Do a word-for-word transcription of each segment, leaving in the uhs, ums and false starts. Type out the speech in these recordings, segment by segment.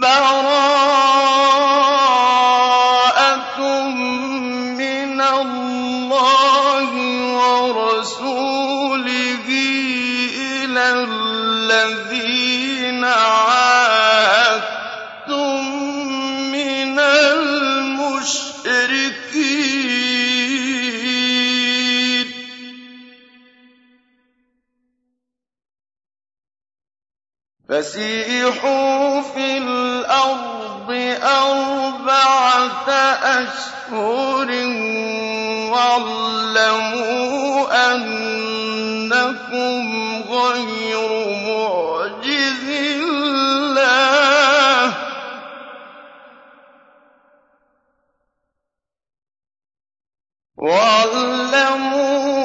بَرَاءَةٌ مِّنَ اللَّهِ وَرَسُولِهِ إِلَى الَّذِينَ عَاهَدتُّم مِّنَ الْمُشْرِكِينَ فَسِيحُوا فِي الْأَرْضِ أَرْبَعَةَ أَشْهُرٍ وَاعْلَمُوا أَنَّكُمْ غَيْرُ مُعْجِزِي اللَّهِ ۗ وَاعْلَمُوا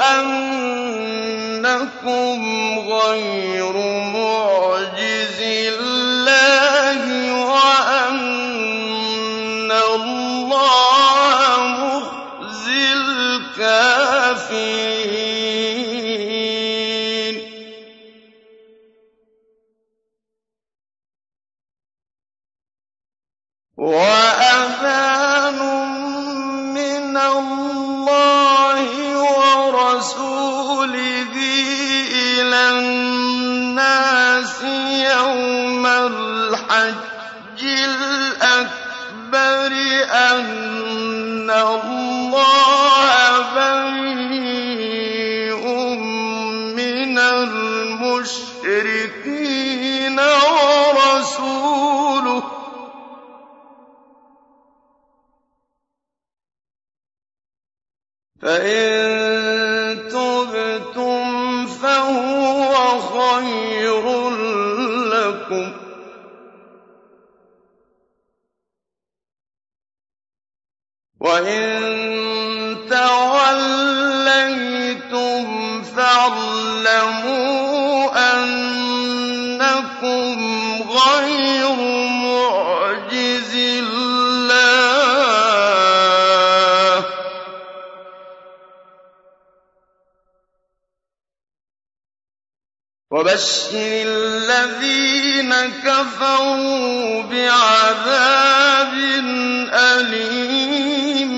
أَنَّكُمْ غَيْرُ مُعْجِزِي اللَّهِ وَأَنَّ اللَّهَ مُخْزِي الْكَافِرِينَ وَأَذَانٌ مِّنَ اللَّهِ وَرَسُولِهِ إِلَى النَّاسِ يَوْمَ الْحَجِّ الْأَكْبَرِ أَنَّ اللَّهَ بَرِيءٌ مِّنَ الْمُشْرِكِينَ وَرَسُولُهُ ۚ فَإِن تُبْتُمْ فَهُوَ خَيْرٌ لَّكُمْ ۖ وَإِن تَوَلَّيْتُمْ فَاعْلَمُوا أَنَّكُمْ غَيْرُ مُعْجِزِي اللَّهِ ۗ وَبَشِّرِ الَّذِينَ كَفَرُوا بِعَذَابٍ أَلِيمٍ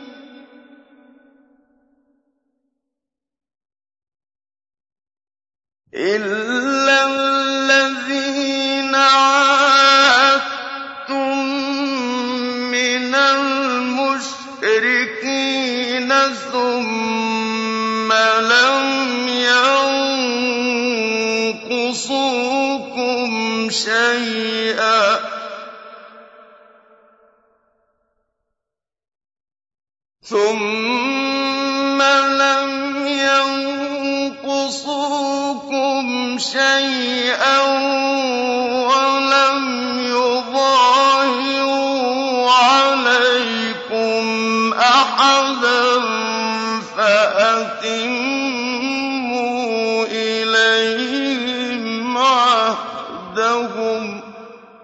إِلَّا الَّذِينَ عَاهَدتُّم مِّنَ الْمُشْرِكِينَ ثُمَّ لَمْ يَنقُصُوكُمْ شَيْئًا ثُمَّ لَمْ يَنقُصُوكُمْ شَيْئًا وَلَمْ يُظَاهِرُوا عَلَيْكُمْ أَحَدًا فَأَتِمُّوا إِلَيْهِمْ عَهْدَهُمْ ۖ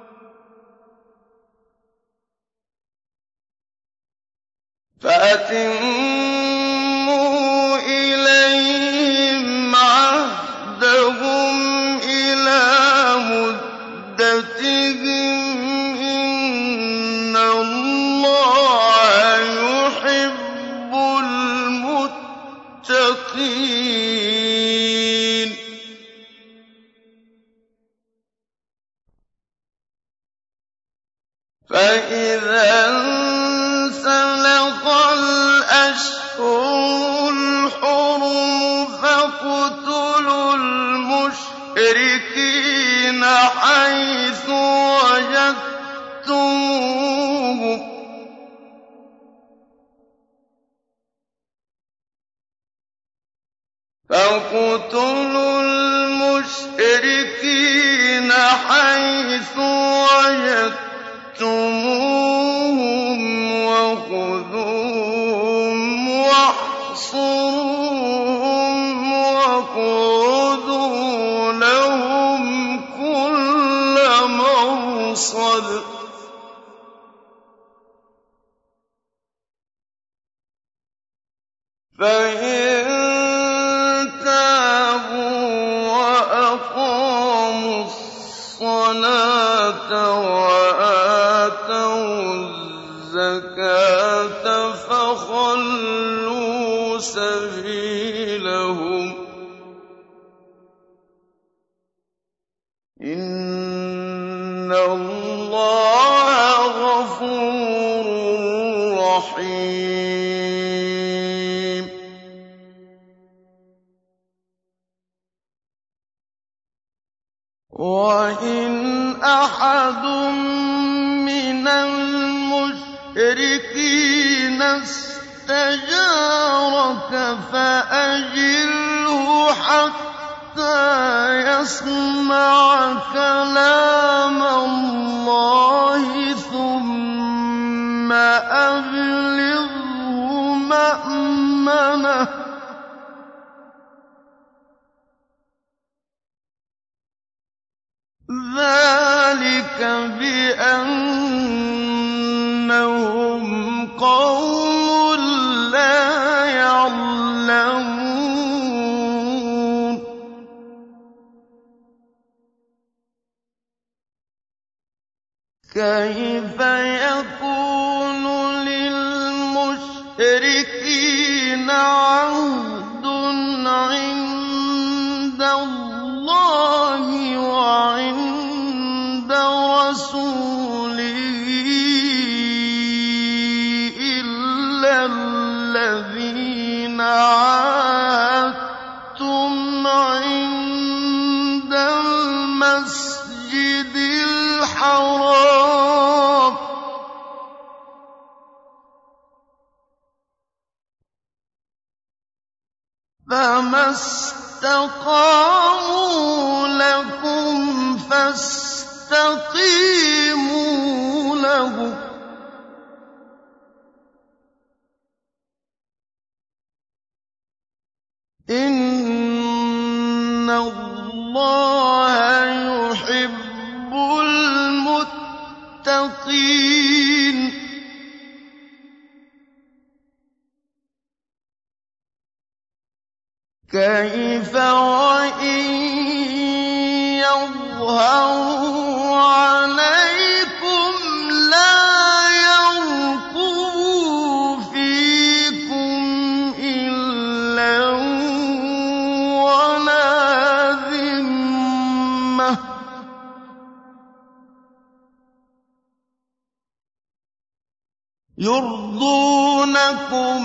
فَأَتِمُّوا إِلَيْهِمْ عَهْدَهُمْ إِلَىٰ مُدَّتِهِمْ ۖ إِنَّ اللَّهَ يُحِبُّ الْمُتَّقِينَ فَإِذَا انسَلَخَ الْأَشْهُرُ الْحُرُمُ فَاقْتُلُوا الْمُشْرِكِينَ حَيْثُ وَجَدتُّمُوهُمْ فَاقْتُلُوا الْمُشْرِكِينَ حَيْثُ وَجَدتُّمُوهُمْ وَخُذُوهُمْ وَاحْصُرُوهُمْ وَاقْعُدُوا لَهُمْ كُلَّ مَرْصَدٍ فَإِن تَابُوا وَأَقَامُوا الصَّلَاةَ وَآتَوُا الزَّكَاةَ فَخَلُّوا سَبِيلَهُمْ ۚ إِنَّ اللَّهَ غَفُورٌ رَّحِيمٌ. وَإِنْ أَحَدٌ مِّنَ الْمُشْرِكِينَ اسْتَجَارَكَ فَأَجِرْهُ حَتَّىٰ يَسْمَعَ كَلَامَ اللَّهِ ثُمَّ أَبْلِغْهُ مَأْمَنَهُ ۚ ذَٰلِكَ بِأَنَّهُمْ قَوْمٌ لَّا يَعْلَمُونَ. كَيْفَ يَكُونُ لِلْمُشْرِكِينَ عَهْدٌ عِندَ اللَّهِ وَعِندَ رَسُولِهِ إِلَّا الَّذِينَ عَاهَدتُّمْ عِندَ الْمَسْجِدِ الْحَرَامِ ۖ فَمَا اسْتَقَامُوا لَكُمْ فَاسْتَقِيمُوا لَهُمْ ۚ إِنَّ اللَّهَ يُحِبُّ الْمُتَّقِينَ. كَيْفَ وَإِن يَظْهَرُوا عَلَيْكُمْ لَا يَرْقُبُوا فِيكُمْ إِلًّا وَلَا ذِمَّةً ۚ يُرْضُونَكُم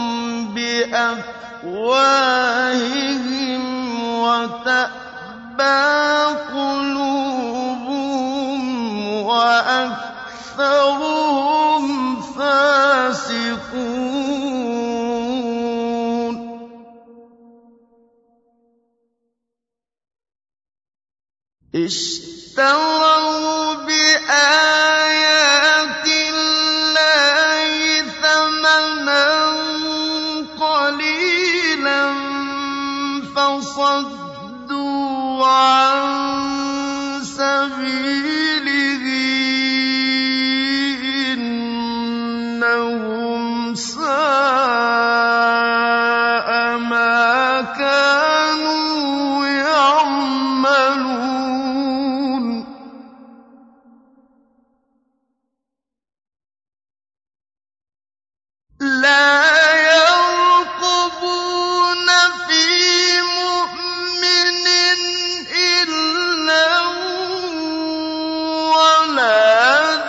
بِأَفْوَاهِهِمْ وَتَأْبَىٰ قُلُوبُهُمْ وَأَكْثَرُهُمْ فَاسِقُونَ. اشْتَرَوْا بِآيَاتِ اللَّهِ ثَمَنًا قَلِيلًا فَصَدُّوا عَن سَبِيلِهِ ۚ إِنَّهُمْ سَاءَ مَا كَانُوا يَعْمَلُونَ. لَا يَرْقُبُونَ فِي مُؤْمِنٍ إِلًّا وَلَا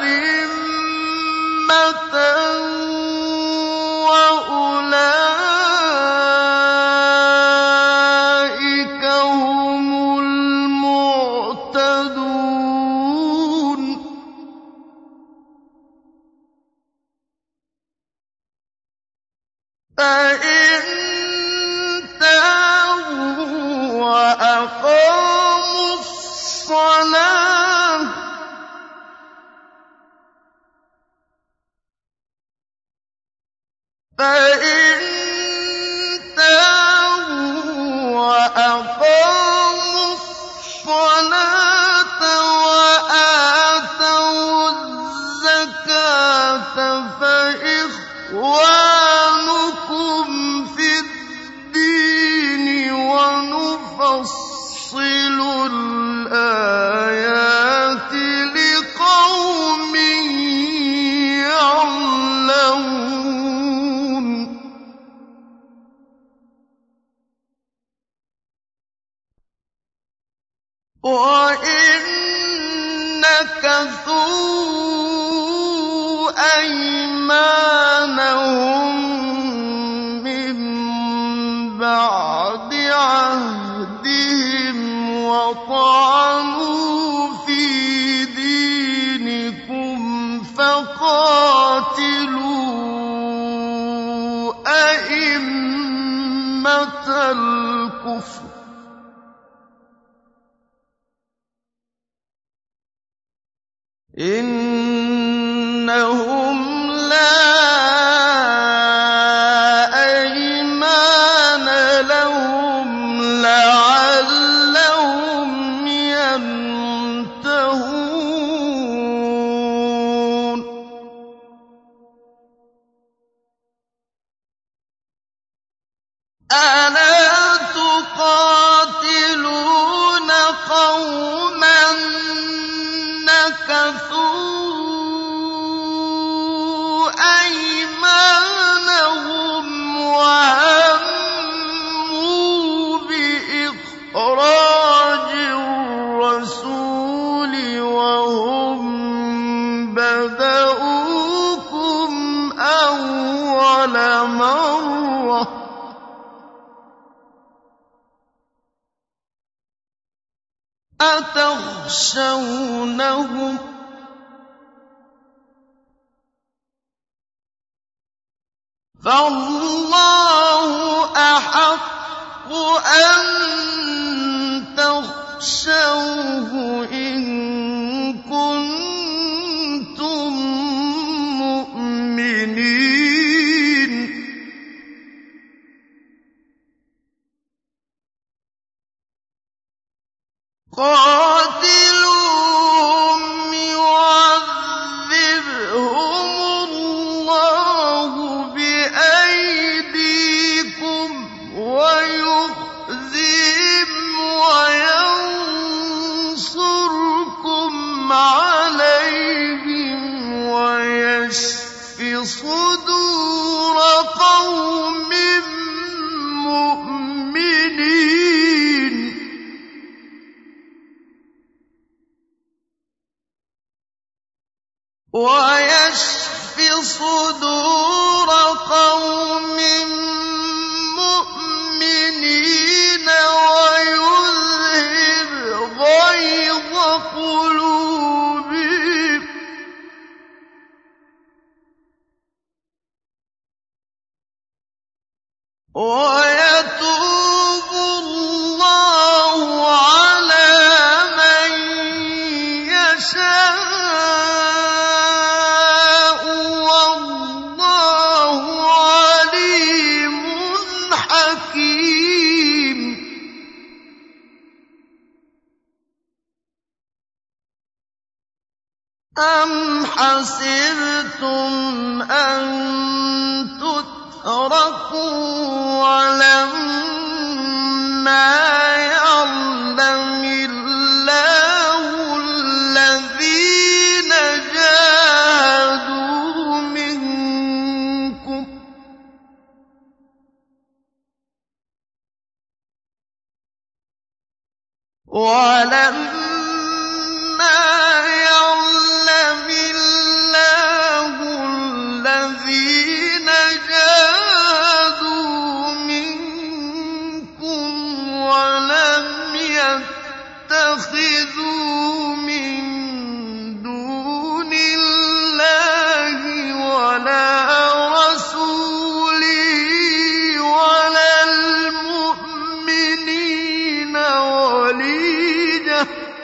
ذِمَّةً ۚ وَأُولَٰئِكَ هُمُ الْمُعْتَدُونَ. فَإِن تَابُوا وَأَقَامُوا الصَّلَاةَ فَإِن تَابُوا وَأَقَامُوا الصَّلَاةَ وَآتَوُا الزَّكَاةَ فَإِخْوَانُكُمْ فِي الدِّينِ وَنُفَصِّلُ الْآيَاتِ وَإِن نَّكَثُوا أَيْمَانَهُم مِّن بَعْدِ عَهْدِهِمْ وَطَعَنُوا فِي دِينِكُمْ فَقَاتِلُوا أَئِمَّةَ الْكُفْرِ إِنَّهُمْ لَا أَيْمَانَ لَهُمْ لَعَلَّهُمْ يَنتَهُونَ أَلَا تُقَاتِلُونَ قَوْمًا نَكَثُوا أَيْمَانَهُمْ وَهَمُّوا بِإِخْرَاجِ الرَّسُولِ وَهُم بَدَءُوكُمْ أَوَّلَ مَرَّةٍ ۚ أَتَخْشَوْنَهُمْ ۚ فَاللَّهُ أَحَقُّ أَن تَخْشَوْهُ إِن كُنتُم مُّؤْمِنِينَ قَاتِلُوهُمْ يُعَذِّبْهُمُ اللَّهُ بِأَيْدِيكُمْ وَيُخْزِهِمْ وَيَنصُرْكُمْ عَلَيْهِمْ وَيَشْفِ صُدُورَ قَوْمٍ مُّؤْمِنِينَ وَيَشْفِ صُدُورَ قَوْمٍ مُّؤْمِنِينَ وَيُذْهِبْ غَيْظَ قُلُوبِهِمْ ۗ وَيَتُوبُ اللَّهُ عَلَىٰ مَن يَشَاءُ ۗ وَاللَّهُ عَلِيمٌ حَكِيمٌ أَمْ حَسِبْتُمْ أَن تُتْرَكُوا وَلَمَّا يَعْلَمِ اللَّهُ الَّذِينَ جَاهَدُوا مِنكُمْ وَلَمَّا يَعْلَمِ اللَّهُ الَّذِينَ جَاهَدُوا مِنكُمْ وَلَمْ يَتَّخِذُوا مِن دُونِ اللَّهِ وَلَا رَسُولِهِ وَلَا الْمُؤْمِنِينَ وَلِيجَةً ۚ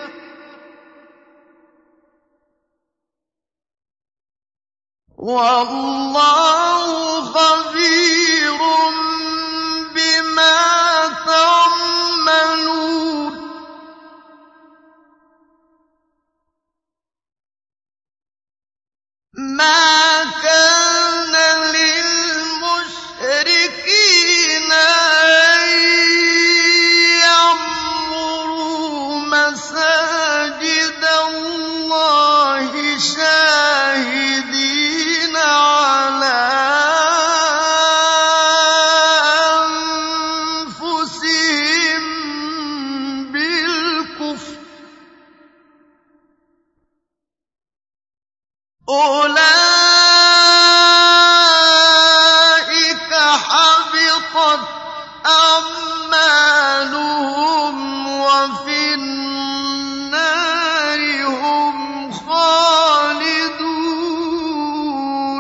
وَاللَّهُ خَبِيرٌ بِمَا تَعْمَلُونَ مَا كَانَ لِلْمُشْرِكِينَ أَن يَعْمُرُوا مَسَاجِدَ اللَّهِ شَاهِدِينَ عَلَىٰ أَنفُسِهِم بِالْكُفْرِ أُولَٰئِكَ حَبِطَتْ أَعْمَالُهُمْ وَفِي النَّارِ هُمْ خَالِدُونَ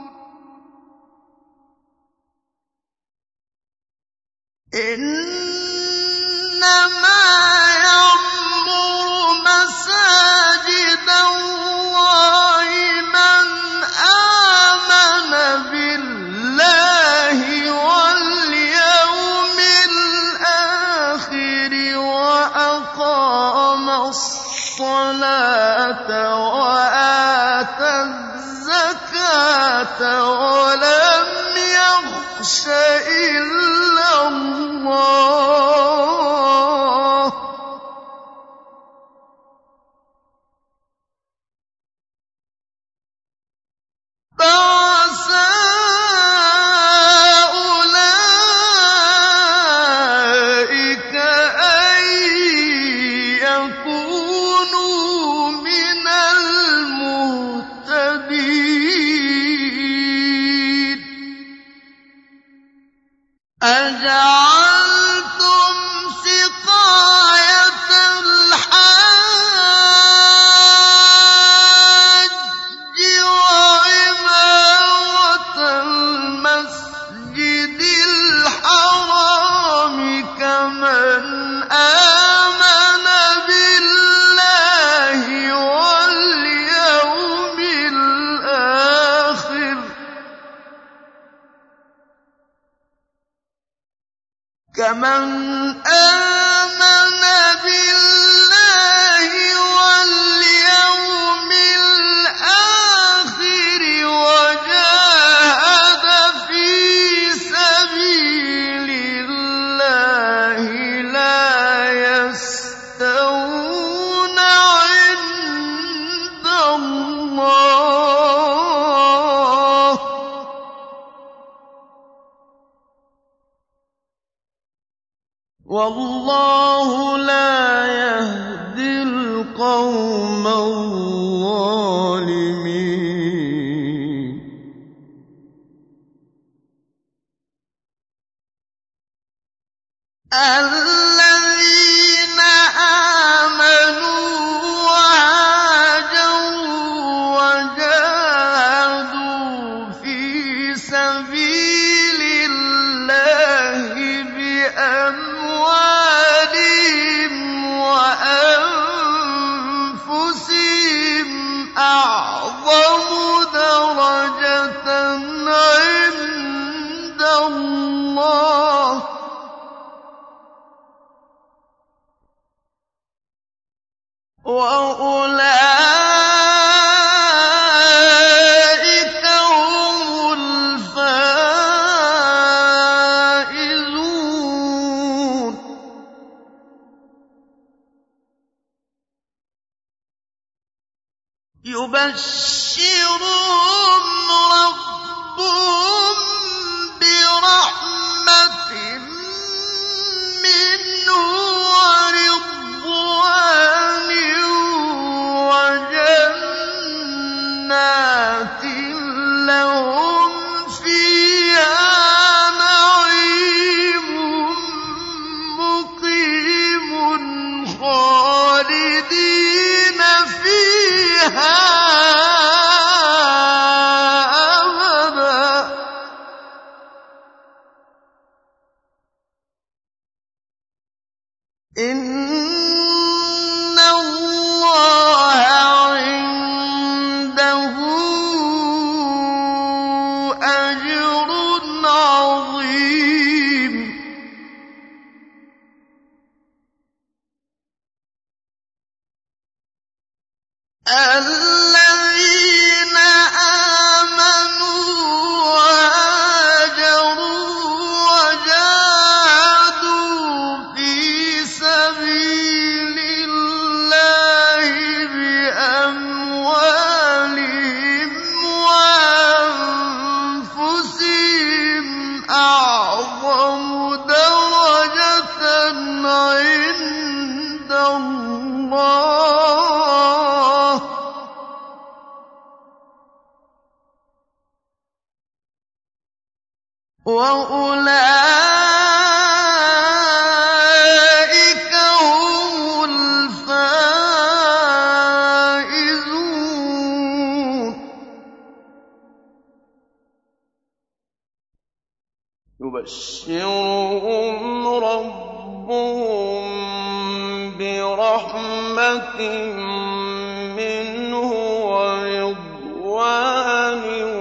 إِنَّمَا يَعْمُرُ مَسَاجِدَ اللَّهِ مَنْ آمَنَ بِاللَّهِ وَالْيَوْمِ الْآخِرِ وَأَقَامَ الصَّلَاةَ وَآتَى الزَّكَاةَ وَلَمْ يَخْشَ إِلَّا اللَّهَ فَعَسَىٰ أُولَٰئِكَ أَن يَكُونُوا مِنَ الْمُهْتَدِينَ أَجَعَلْتُمْ سِقَايَةَ الْحَاجِّ وَعِمَارَةَ الْمَسْجِدِ الْحَرَامِ كَمَنْ آمَنَ بِاللَّهِ وَالْيَوْمِ الْآخِرِ كَمَنْ آمَنَ بِاللَّهِ وَالْيَوْمِ الْآخِرِ وَجَاهَدَ فِي سَبِيلِ اللَّهِ لَا يَسْتَوُونَ عِندَ اللَّهِ ۗ وَاللَّهُ لَا يَهْدِي الْقَوْمَ الظَّالِمِينَ الَّذِينَ آمَنُوا وَهَاجَرُوا وَجَاهَدُوا فِي سَبِيلِ اللَّهِ بِأَمْوَالِهِمْ وَأَنفُسِهِمْ أَعْظَمُ دَرَجَةً عِندَ اللَّهِ ۗ وَأُولَٰئِكَ هُمُ الْفَائِزُونَ يُبَشِّرُهُمْ رَبُّهُم بِرَحْمَةٍ مِّنْهُ وَرِضْوَانٍ وَجَنَّاتٍ لَّهُمْ فِيهَا نَعِيمٌ مُّقِيمٌ خَالِدِينَ فِيهَا أَبَدًا وَأُولَٰئِكَ هُمُ الْفَائِزُونَ يُبَشِّرُهُمْ رَبُّهُم بِرَحْمَةٍ مِّنْهُ وَرِضْوَانٍ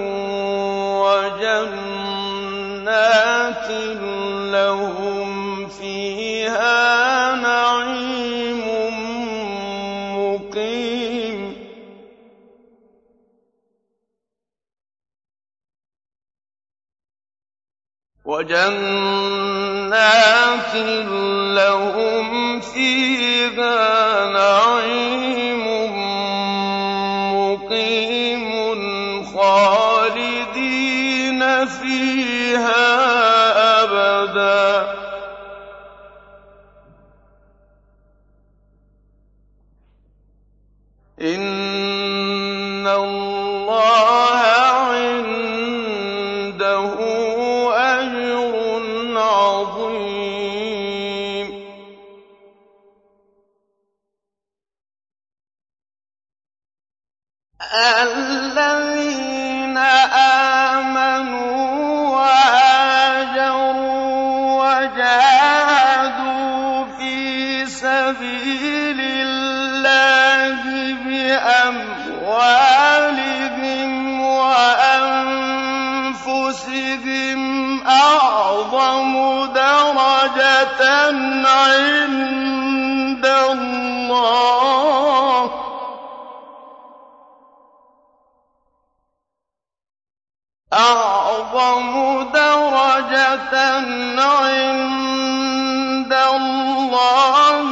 وَجَنَّاتٍ لَّهُمْ فِيهَا نَعِيمٌ مُّقِيمٌ وَجَنَّاتٍ لَّهُمْ فِيهَا نَعِيمٌ مُّقِيمٌ خَالِدِينَ فِيهَا أَبَدًا إِنَّ اللَّهَ عِندَهُ أَجْرٌ عَظِيمٌ الَّذِينَ آمَنُوا وَهَاجَرُوا وَجَاهَدُوا فِي سَبِيلِ اللَّهِ بِأَمْوَالِهِمْ وَأَنفُسِهِمْ أَعْظَمُ دَرَجَةً عِندَ اللَّهِ أَعْظَمُ دَرَجَةً عِندَ اللَّهِ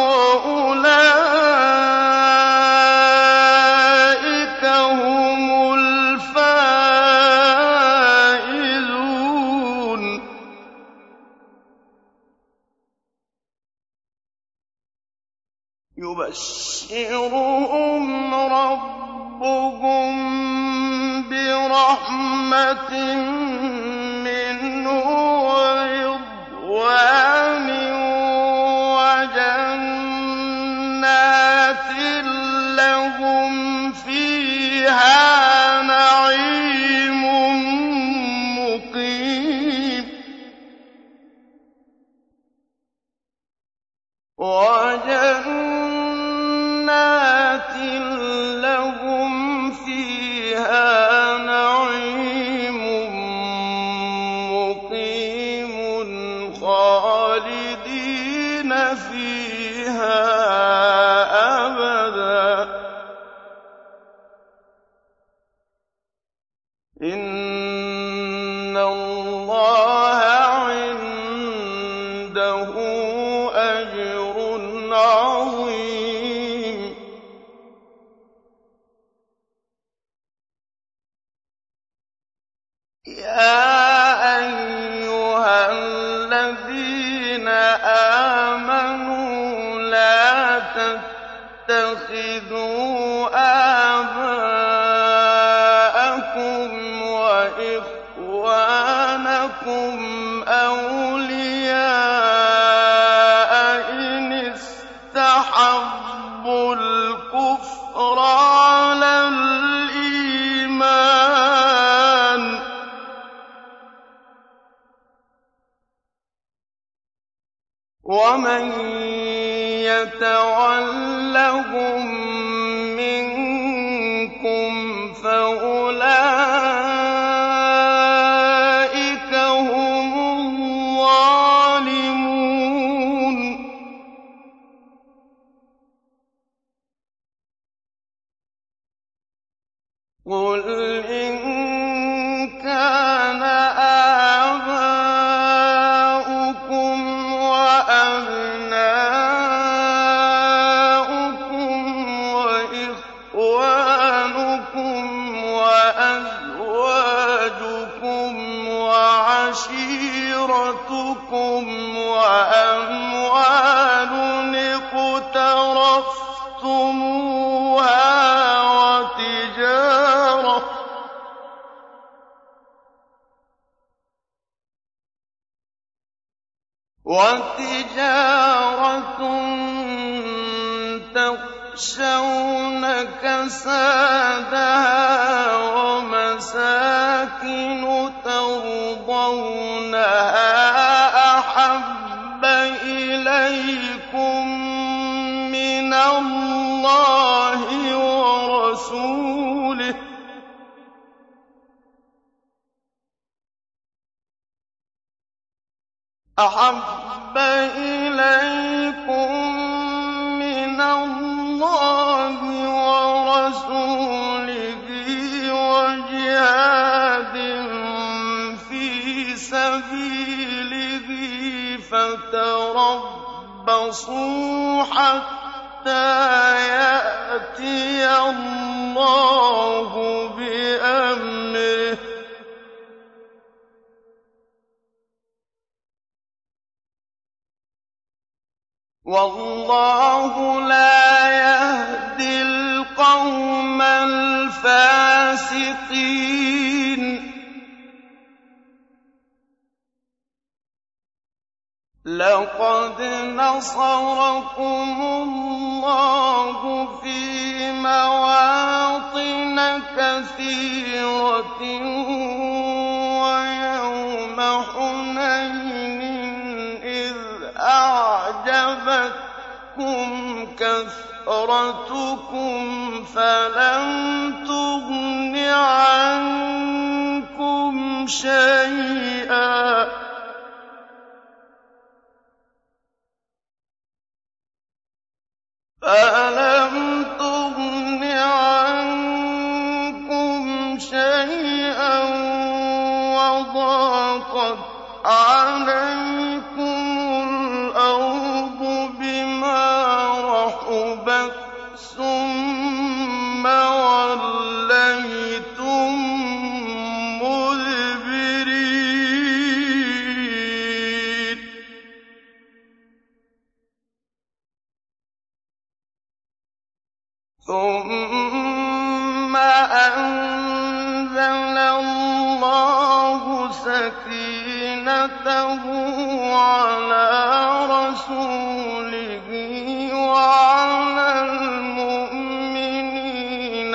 وَأُولَٰئِكَ هُمُ الْفَائِزُونَ يُبَشِّرُهُمْ رَبُّهُم بِرَحْمَةٍ مِّنْهُ وَرِضْوَانٍ وَجَنَّاتٍ لَّهُمْ فِيهَا نَعِيمٌ مُّقِيمٌ وَجَنَّاتٍ لَّهُمْ فِيهَا نَعِيمٌ مُّقِيمٌ خَالِدِينَ فِيهَا أَبَدًا إِنَّ اللَّهَ عِندَهُ أَجْرٌ عَظِيمٌ يَا أَيُّهَا الَّذِينَ آمَنُوا لَا تَتَّخِذُوا آبَاءَكُمْ وَإِخْوَانَكُمْ أَوْلِيَاءَ إِنِ اسْتَحَبُّوا الْكُفْرَ عَلَى الْإِيمَانِ وَمَن يَتَوَلَّهُم مِّنكُمْ فَأُولَٰئِكَ هُمُ الظَّالِمُونَ قُلْ إِن كَانَ آبَاؤُكُمْ وَأَبْنَاؤُكُمْ وَإِخْوَانُكُمْ وَأَزْوَاجُكُمْ وَعَشِيرَتُكُمْ وَأَمْوَالٌ اقْتَرَفْتُمُوهَا وَتِجَارَةٌ وَتِجَارَةٌ تَخْشَوْنَ كَسَادَهَا وَمَسَاكِنُ تَرْضَوْنَهَا أَحَبَّ إِلَيْكُم مِّنَ اللَّهِ وَرَسُولِهِ أَحَبَّ إِلَيْكُم مِّنَ اللَّهِ وَرَسُولِهِ وَجِهَادٍ فِي سَبِيلِهِ فَتَرَبَّصُوا حَتَّىٰ يَأْتِيَ اللَّهُ بِأَمْرِهِ ۗ وَاللَّهُ لَا يَهْدِي الْقَوْمَ الْفَاسِقِينَ لَقَدْ نَصَرَكُمُ اللَّهُ فِي مَوَاطِنَ كَثِيرَةٍ وَيَوْمَ حُنَيْنٍ إِذْ أَعْجَبَتْكُمْ كَثْرَتُكُمْ فَلَمْ تُغْنِ عَنكُمْ شَيْئًا فَلَمْ تُغْنِ عَنكُمْ شَيْئًا وَضَاقَتْ عَلَيْكُمُ الْأَرْضُ بِمَا رَحُبَتْ ثُمَّ وَلَّيْتُم مُّدْبِرِينَ ثُمَّ أَنزَلَ اللَّهُ سَكِينَتَهُ عَلَىٰ رَسُولِهِ وَعَلَى الْمُؤْمِنِينَ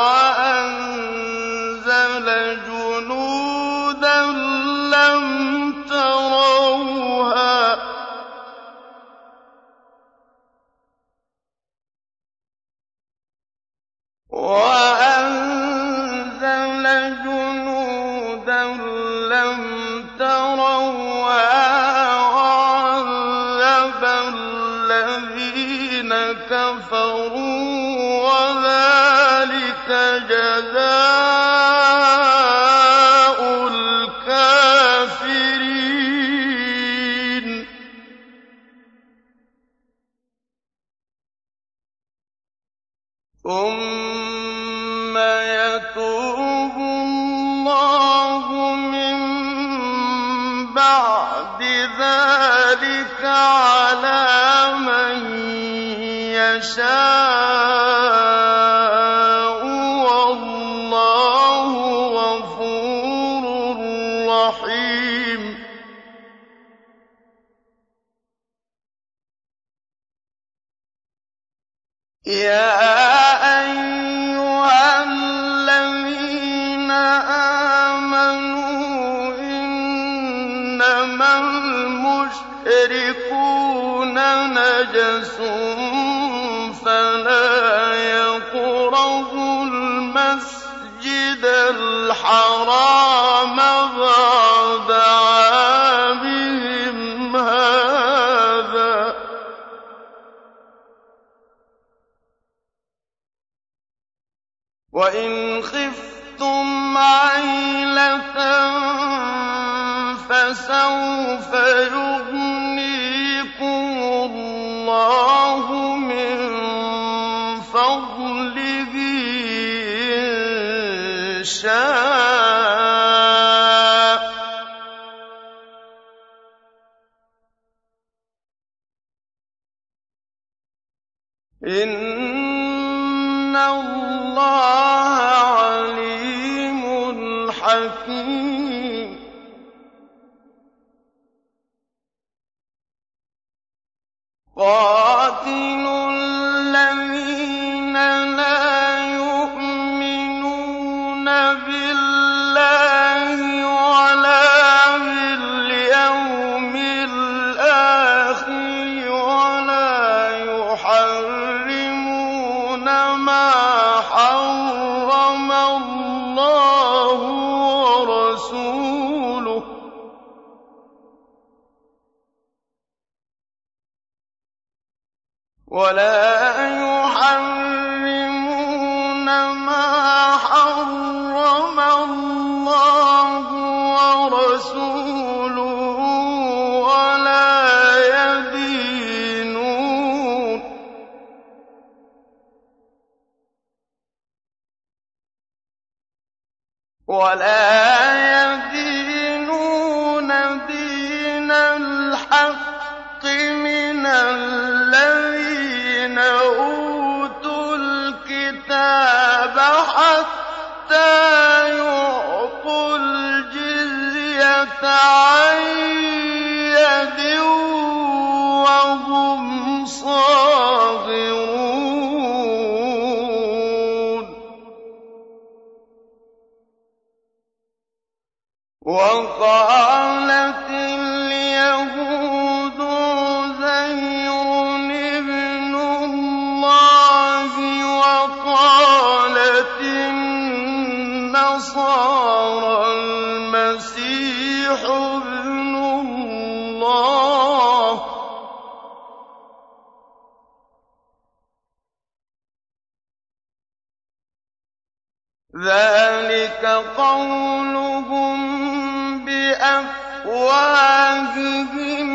وَأَنزَلَ جُنُودًا لَّمْ تَرَوْهَا ۚ وَأَنزَلَ جُنُودًا لَّمْ تَرَوْهَا وَعَذَّبَ الَّذِينَ كَفَرُوا ۚ وَذَٰلِكَ جَزَاءُ الْكَافِرِينَ ثُمَّ يَتُوبُ اللَّهُ مِن بَعْدِ ذَٰلِكَ عَلَىٰ مَن يَشَاءُ ۗ وَاللَّهُ غَفُورٌ رَّحِيمٌ يَا أَيُّهَا الَّذِينَ آمَنُوا إِنَّمَا الْمُشْرِكُونَ نَجَسٌ فَلَا يَقْرَبُوا الْمَسْجِدَ الْحَرَامَ بَعْدَ عَامِهِمْ هَٰذَا ۚ وَإِنْ خِفْتُمْ عَيْلَةً فَسَوْفَ يُغْنِيكُمُ اللَّهُ مِن فَضْلِهِ إِن شَاءَ ۚ إِنَّ اللَّهَ عَلِيمٌ حَكِيمٌ بِاللَّهِ وَلَا بِالْيَوْمِ الْآخِرِ وَلَا يُحَرِّمُونَ مَا حَرَّمَ اللَّهُ وَرَسُولُهُ وَلَا يُحَرِّمُونَ مَا حَرَّمَ اللَّهُ وَرَسُولُهُ وَلَا يَدِينُونَ وَلَا يَدِينُونَ دِينَ الْحَقِّ مِنَ الَّذِينَ أُوتُوا الْكِتَابَ حَتَّىٰ يُعْطُوا الْجِزْيَةَ عَن يَدٍ وَهُمْ صَاغِرُونَ وَقَالَتِ الْيَهُودُ عُزَيْرٌ ابْنُ اللَّهِ وَقَالَتِ النَّصَارَى الْمَسِيحُ ابْنُ اللَّهِ ۖ ذَٰلِكَ قَوْلُهُم بِأَفْوَاهِهِمْ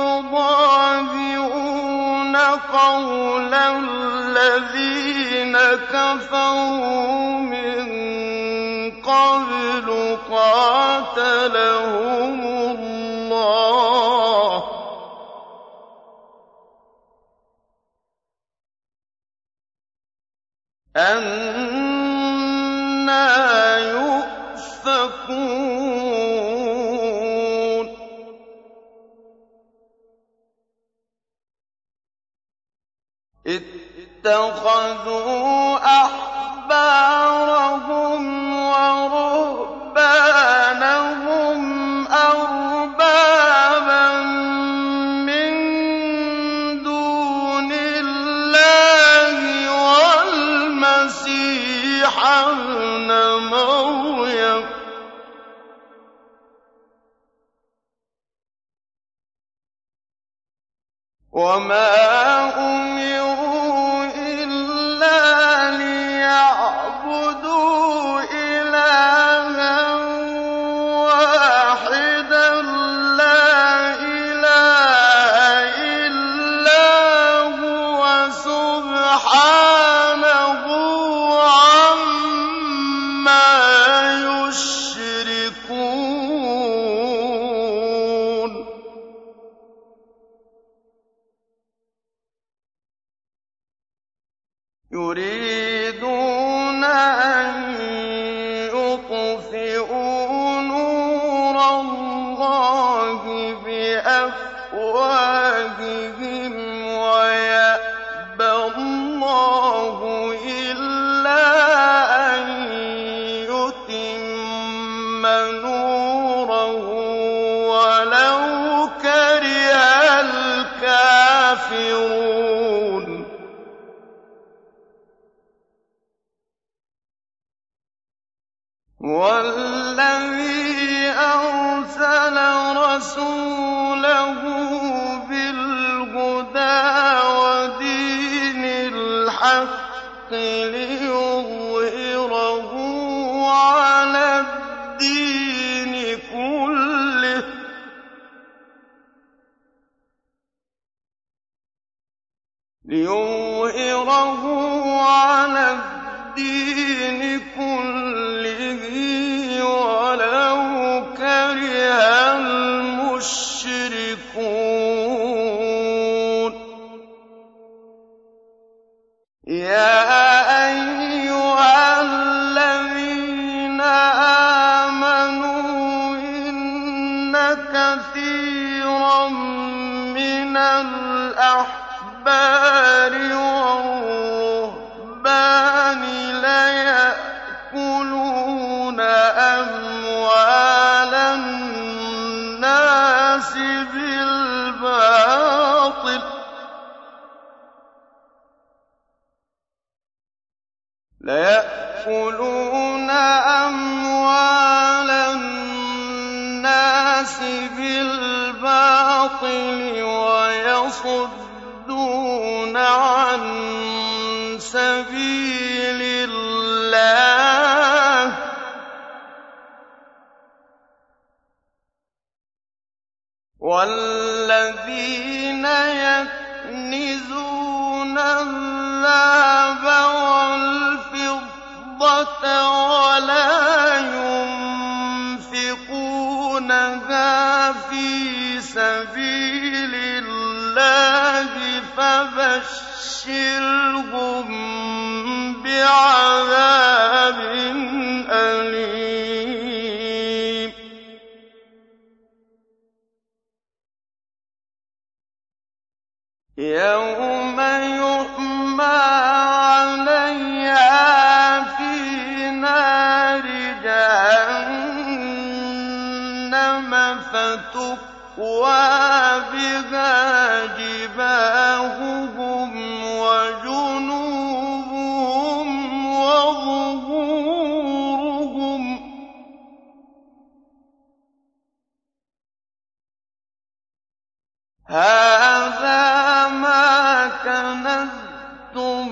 يُضَاهِئُونَ قَوْلَ الَّذِينَ كَفَرُوا مِن قَبْلُ قَاتَلَهُمُ اللَّهُ ۚ أَنَّىٰ يُؤْفَكُونَ اتَّخَذُوا أَحْبَارَهُمْ وَرُهْبَانَهُمْ أَرْبَابًا مِّن دُونِ اللَّهِ وَالْمَسِيحَ ابْنَ مَرْيَمَ ۚ وَمَا أُمِرُوا إِلَّا لِيَعْبُدُوا إِلَٰهًا وَاحِدًا لَّا إِلَٰهَ إِلَّا هُوَ سُبْحَانَهُ عَمَّا يُشْرِكُونَ يُرِيدُونَ أَن يُطْفِئُوا نُورَ اللَّهِ بِأَفْوَاهِهِمْ وَيَأْبَى اللَّهُ إِلَّا أَن يُتِمَّ نُورَهُ وَلَوْ كَرِهَ الْكَافِرُونَ وَالَّذِي أَرْسَلَ رَسُولَهُ بِالْهُدَىٰ وَدِينِ الْحَقِّ لِيُظْهِرَهُ عَلَى الدِّينِ كُلِّهِ لِيُظْهِرَهُ عَلَى الدِّينِ كُلِّهِ وَلَوْ كَرِهَ الْمُشْرِكُونَ يَأْكُلُونَ أَمْوَالَ النَّاسِ بِالْبَاطِلِ وَيَصُدُّونَ عَن سَبِيلِ اللَّهِ ۗ وَالَّذِينَ يَكْنِزُونَ الذَّهَبَ وَالْفِضَّةَ وَلَا يُنفِقُونَهَا فِي سَبِيلِ اللَّهِ فَبَشِّرْهُم بِعَذَابٍ أَلِيمٍ. يَوْمَ يُحْمَىٰ عَلَيْهَا فِي نَارِ جَهَنَّمَ فَتُكْوَىٰ بِهَا جِبَاهُهُمْ وَجُنُوبُهُمْ وَظُهُورُهُمْ ۖ هَٰذَا مَا كَنَزْتُمْ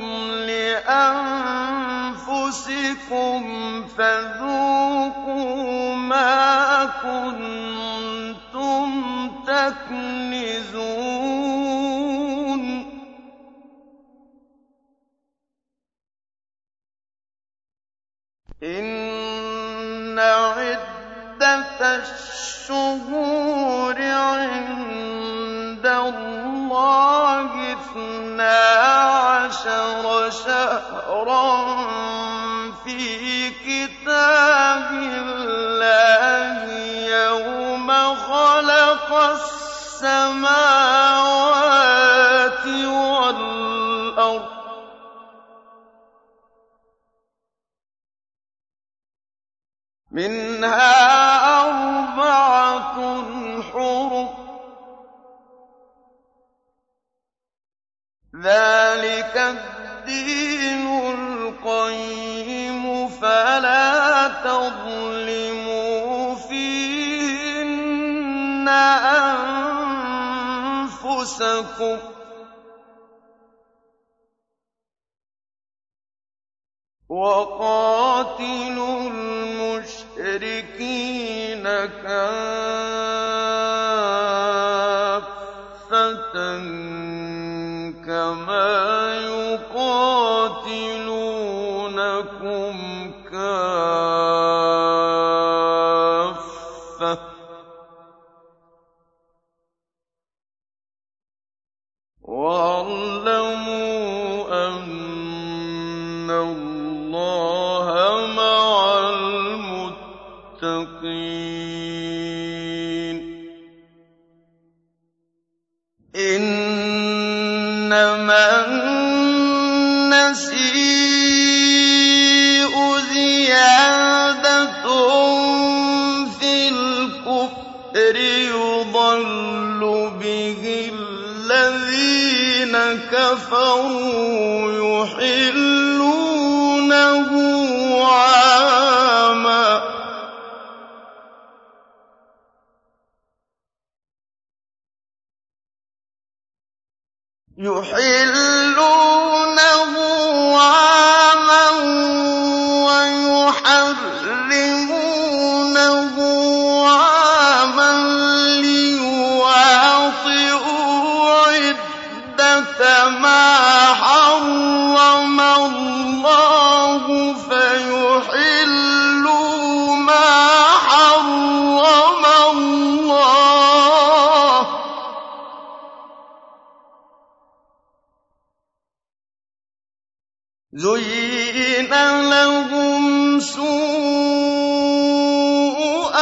لِأَنفُسِكُمْ فَذُوقُوا مَا كُنتُمْ تَكْنِزُونَ. إِنَّ عِدَّةَ الشُّهُورِ عِندَ اللَّهِ اثْنَا عَشَرَ شَهْرًا فِي كِتَابِ اللَّهِ يَوْمَ خَلَقَ السَّمَاوَاتِ وَالْأَرْضَ ۚ مِنْهَا أَرْبَعَةٌ حُرُمٌ ۚ ذَٰلِكَ الدِّينُ الْقَيِّمُ ۚ فَلَا تَظْلِمُوا فِيهِنَّ أَنفُسَكُمْ ۚ وَقَاتِلُوا الْمُشْرِكِينَ كَافَّةً كَمَا يُقَاتِلُونَكُمْ كَافَّةً ۚ وَاعْلَمُوا أَنَّ اللَّهَ مَعَ الْمُتَّقِينَ. إِنَّمَا النَّسِيءُ زِيَادَةٌ فِي الْكُفْرِ يُضَلُّ بِهِ الَّذِينَ كَفَرُوا يُحِلُّونَهُ عَامًا وَيُحَرِّمُونَهُ عَامًا لِّيُوَاطِئُوا عِدَّةَ مَا حَرَّمَ اللَّهُ فَيُحِلُّوا مَا حَرَّمَ اللَّهُ ۚ زُيِّنَ لَهُمْ سُوءُ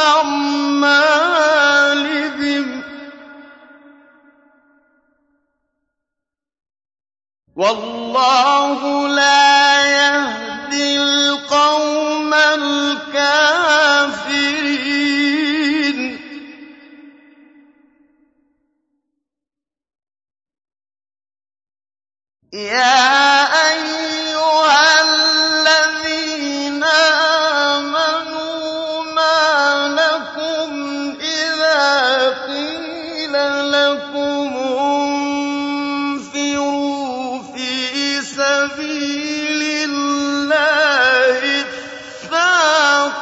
أَعْمَالِهِمْ ۗ وَاللَّهُ لَا يَهْدِي الْقَوْمَ الْكَافِرِينَ. يَا أَيُّهَا الَّذِينَ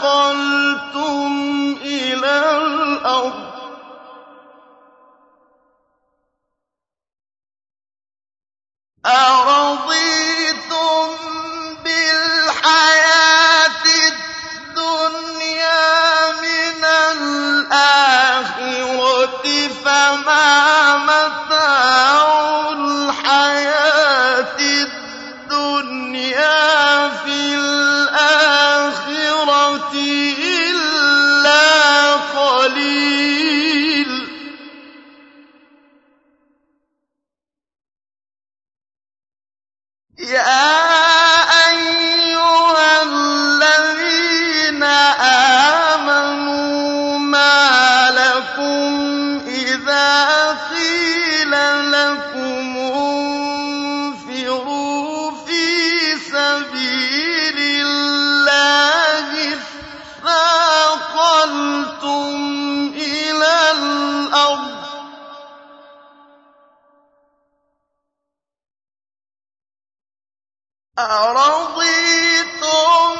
ثَاقَلْتُمْ إِلَى الْأَرْضِ أَرَضِيتُم بِالْحَيَاةِ الدُّنْيَا مِنَ الْآخِرَةِ فَمَا مَتَاعُ الْحَيَاةِ الدُّنْيَا فِي الْآخِرَةِ إِلَّا قَلِيلٌ يَا أَيُّهَا الَّذِينَ آمَنُوا مَا لَكُمْ إِذَا قِيلَ لَكُمُ انفِرُوا فِي سَبِيلِ اللَّهِ اثَّاقَلْتُمْ إِلَى الْأَرْضِ أَرَضِيتُم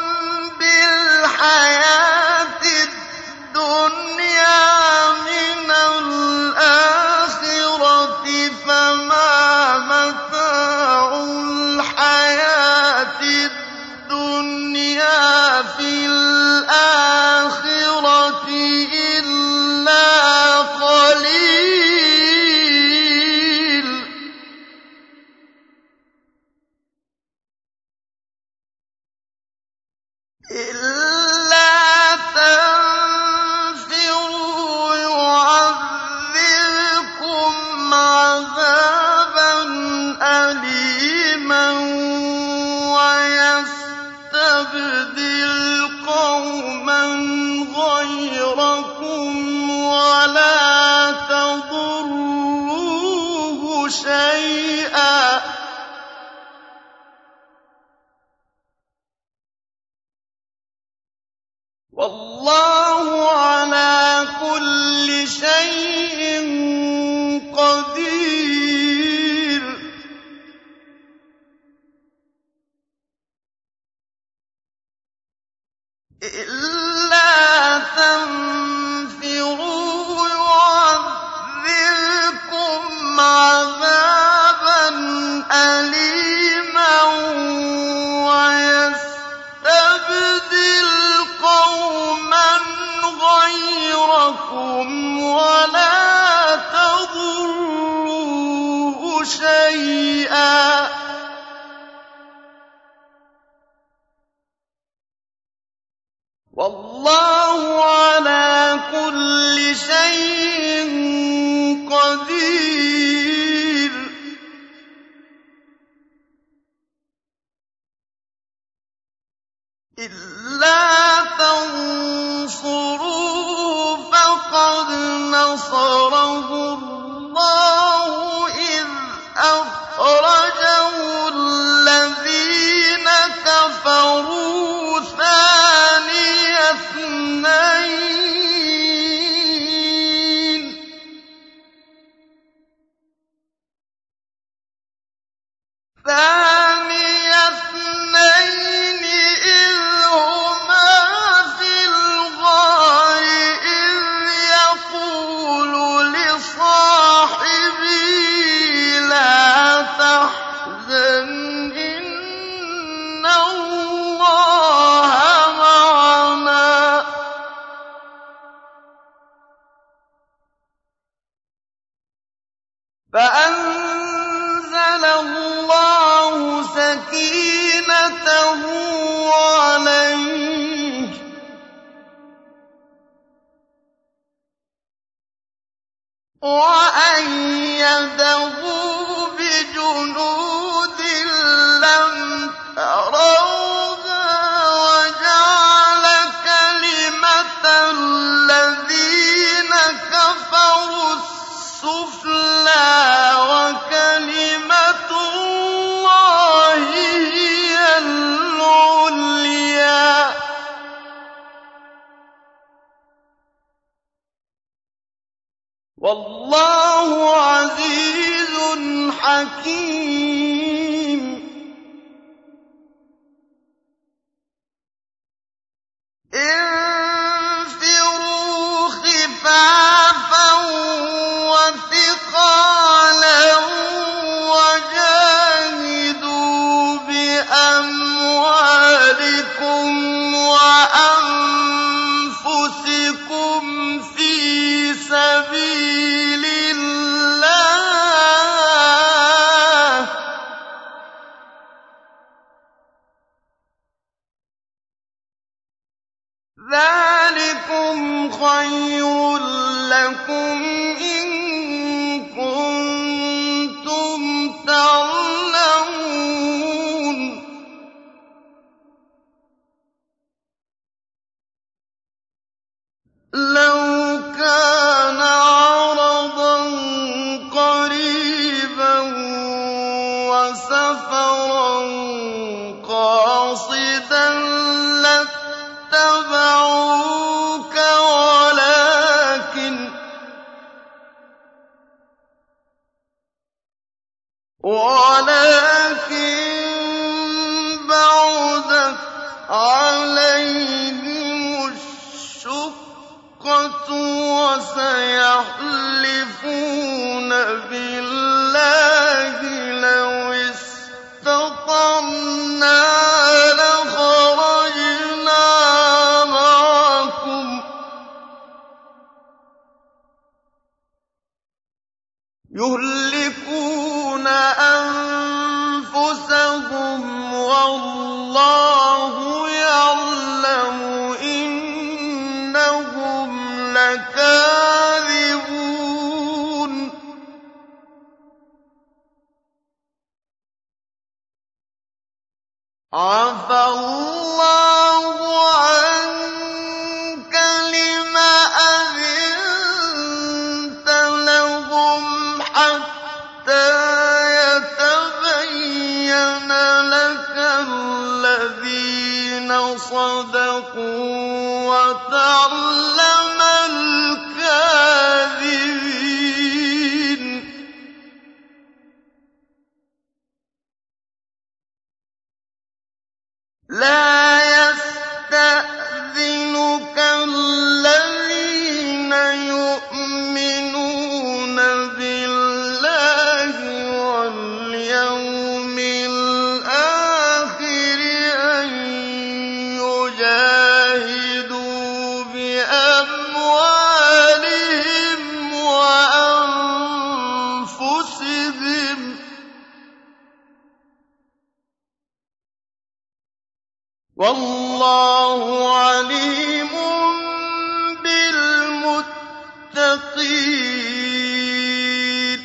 بِالْحَيَاةِ الدُّنْيَا مِنَ الْآخِرَةِ فَمَا مَتَاعُ الْحَيَاةِ الدُّنْيَا فِي الْآخِرَةِ إِلَّا قَلِيلٌ إِلَّا تَنفِرُوا يُعَذِّبْكُمْ عَذَابًا أَلِيمًا وَيَسْتَبْدِلْ قَوْمًا غَيْرَكُمْ وَلَا تَضُرُّوهُ شَيْئًا ۗ وَاللَّهُ عَلَىٰ كُلِّ شَيْءٍ قَدِيرٌ إِلَّا تَنفِرُوا يُعَذِّبْكُمْ عَذَابًا أَلِيمًا وَيَسْتَبْدِلْ قَوْمًا غَيْرَكُمْ وَلَا تَضُرُّوهُ شَيْئًا ۗ وَاللَّهُ عَلَىٰ كُلِّ شَيْءٍ قَدِيرٌ إِلَّا تَنصُرُوهُ فَقَدْ نَصَرَهُ اللَّهُ إِذْ أَخْرَجَهُ الَّذِينَ كَفَرُوا ثَانِيَ اثْنَيْنِ ثَانِيَ اثْنَيْنِ إِذْ هُمَا فِي الْغَارِ إِذْ يَقُولُ لِصَاحِبِهِ لَا تَحْزَنْ إِنَّ اللَّهَ مَعَنَا ۖ فَأَنزَلَ اللَّهُ سَكِينَتَهُ عَلَيْهِ وَأَيَّدَهُ بِجُنُودٍ لَّمْ تَرَوْهَا وَجَعَلَ كَلِمَةَ الَّذِينَ كَفَرُوا السُّفْلَىٰ وَكَلِمَةُ اللَّهِ هِيَ الْعُلْيَا ۗ وَاللَّهُ عَزِيزٌ حَكِيمٌ ذَٰلِكُمْ خَيْرٌ لَّكُمْ إِن كُنتُمْ تَعْلَمُونَ. لَوْ كَانَ عَرَضًا قَرِيبًا وَسَفَرًا قَاصِدًا لَّاتَّبَعُوكَ وَلَٰكِن بَعُدَتْ عَلَيْهِمُ الشُّقَّةُ وَسَيَحْلِفُونَ بِاللَّهِ لَوِ اسْتَطَعْنَا لَخَرَجْنَا مَعَكُمْ يُهْلِكُونَ أَنفُسَهُمْ وَاللَّهُ يَعْلَمُ إِنَّهُمْ لَكَاذِبُونَ. عَفَا اللَّهُ عَنكَ لِمَ أَذِنتَ لَهُمْ حَتَّىٰ يَتَبَيَّنَ لَكَ الَّذِينَ صَدَقُوا وَتَعْلَمَ الْكَاذِبِينَ. لَا يَسْتَأْذِنُكَ الَّذِينَ يُؤْمِنُونَ بِاللَّهِ وَالْيَوْمِ الْآخِرِ أَن يُجَاهِدُوا بِأَمْوَالِهِمْ وَأَنفُسِهِمْ ۗ وَاللَّهُ عَلِيمٌ بِالْمُتَّقِينَ.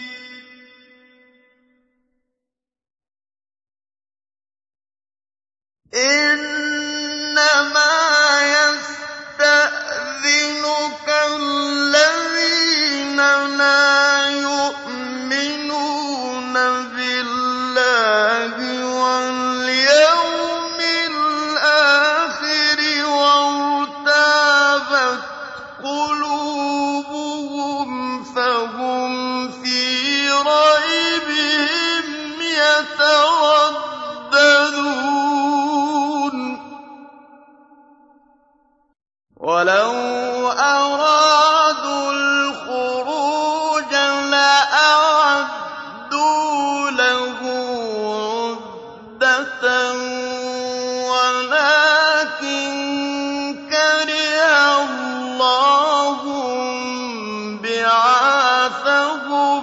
إِنَّمَا يَسْتَأْذِنُكَ الَّذِينَ لَا يُؤْمِنُونَ بِاللَّهِ وَالْيَوْمِ الْآخِرِ وَارْتَابَتْ قُلُوبُهُمْ فَهُمْ فِي رَيْبِهِمْ يَتَرَدَّدُونَ. وَلَوْ أَرَادُوا الْخُرُوجَ لَأَعَدُّوا لَهُ عُدَّةً وَلَٰكِن كَرِهَ اللَّهُ انبِعَاثَهُمْ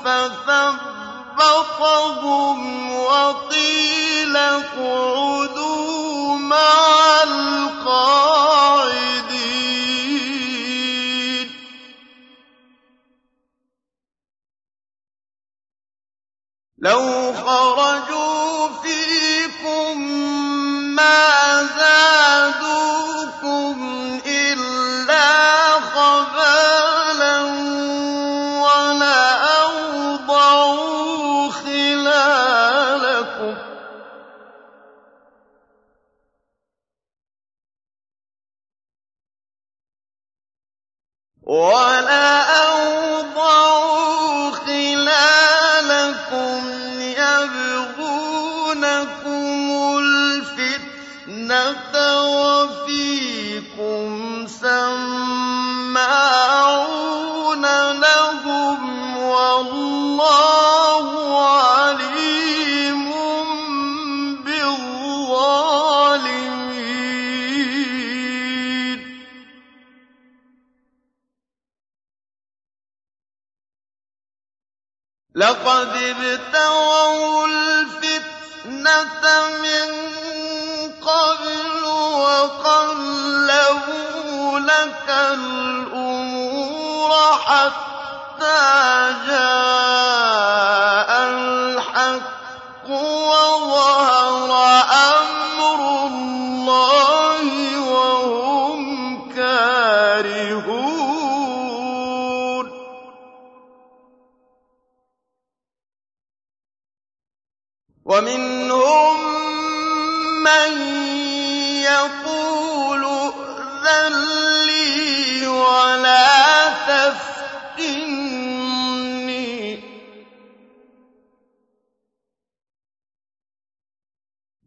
فَثَبَّطَهُمْ وَقِيلَ اقْعُدُوا مَعَ الْقَاعِدِينَ. لَوْ خَرَجُوا فِيكُم مَّا زَادُوكُمْ إِلَّا خَبَالًا وَلَأَوْضَعُوا خِلَالَكُمْ وَلَأَوْضَعُوا خِلَالَكُمْ يَبْغُونَكُمُ الْفِتْنَةَ وَفِيكُمْ سَمَّاعُونَ لَهُمْ وَاللَّهُ عَلِيمٌ بِالظَّالِمِينَ. لَقَدِ ابْتَغَوُا الْفِتْنَةَ مِن قَبْلُ وَقَلَّبُوا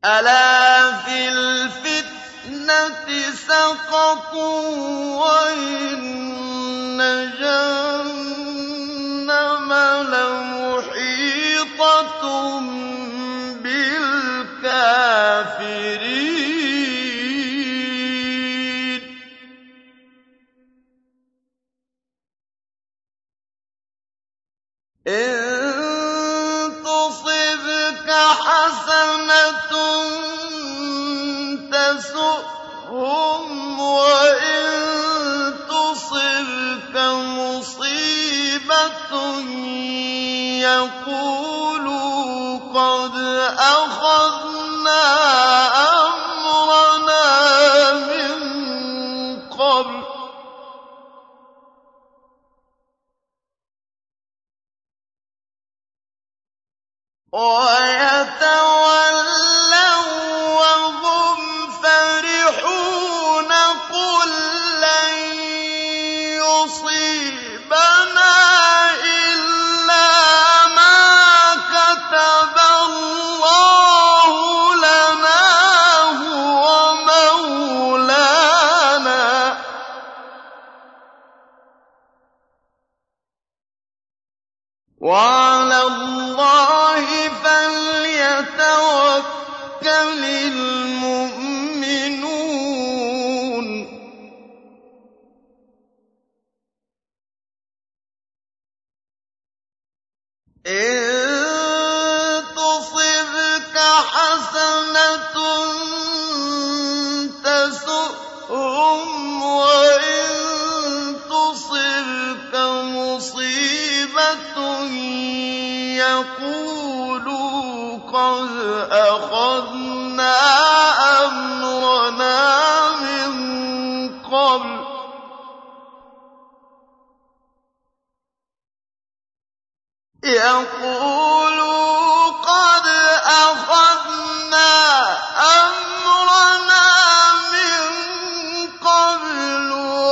أَلَا فِي الْفِتْنَةِ سَقَطُوا وَإِنَّ جَهَنَّمَ لَمُحِيطَةٌ بِالْكَافِرِينَ إِن تُصِبْكَ حَسَنَةٌ تَسُؤْهُمْ وَإِن تُصِبْكَ مُصِيبَةٌ يَقُولُوا قَدْ أَخَذْنَا أَمْرَنَا مِن قَبْلُ وَيَتَوَلَّوا وَّهُمْ فَرِحُونَ قُل لَّن يُصِيبَنَا إِلَّا مَا كَتَبَ اللَّهُ لَنَا هُوَ مَوْلَانَا ۚ وَعَلَى اللَّهِ فَلْيَتَوَكَّلِ الْمُؤْمِنُونَ إِن تُصِبْكَ حَسَنَةٌ تَسُؤْهُمْ وَإِن تُصِبْكَ مُصِيبَةٌ يَقُولُوا قَدْ أَخَذْنَا أَمْرَنَا مِن قَبْلُ يَقُولُوا قَدْ أَخَذْنَا أَمْرَنَا مِن قَبْلُ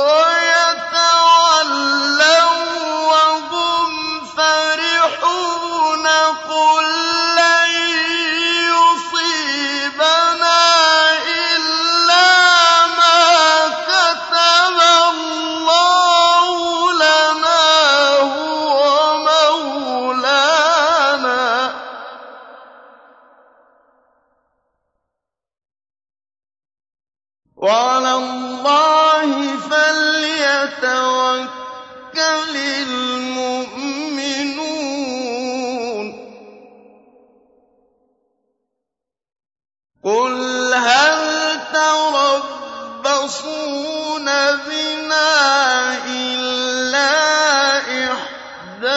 وَيَتَوَلَّوا وَّهُمْ فَرِحُونَ قُل لَّن يُصِيبَنَا إِلَّا مَا كَتَبَ اللَّهُ لَنَا هُوَ مَوْلَانَا ۚ وَعَلَى اللَّهِ فَلْيَتَوَكَّلِ الْمُؤْمِنُونَ قُلْ هَلْ تَرَبَّصُونَ بِنَا إِلَّا إِحْدَى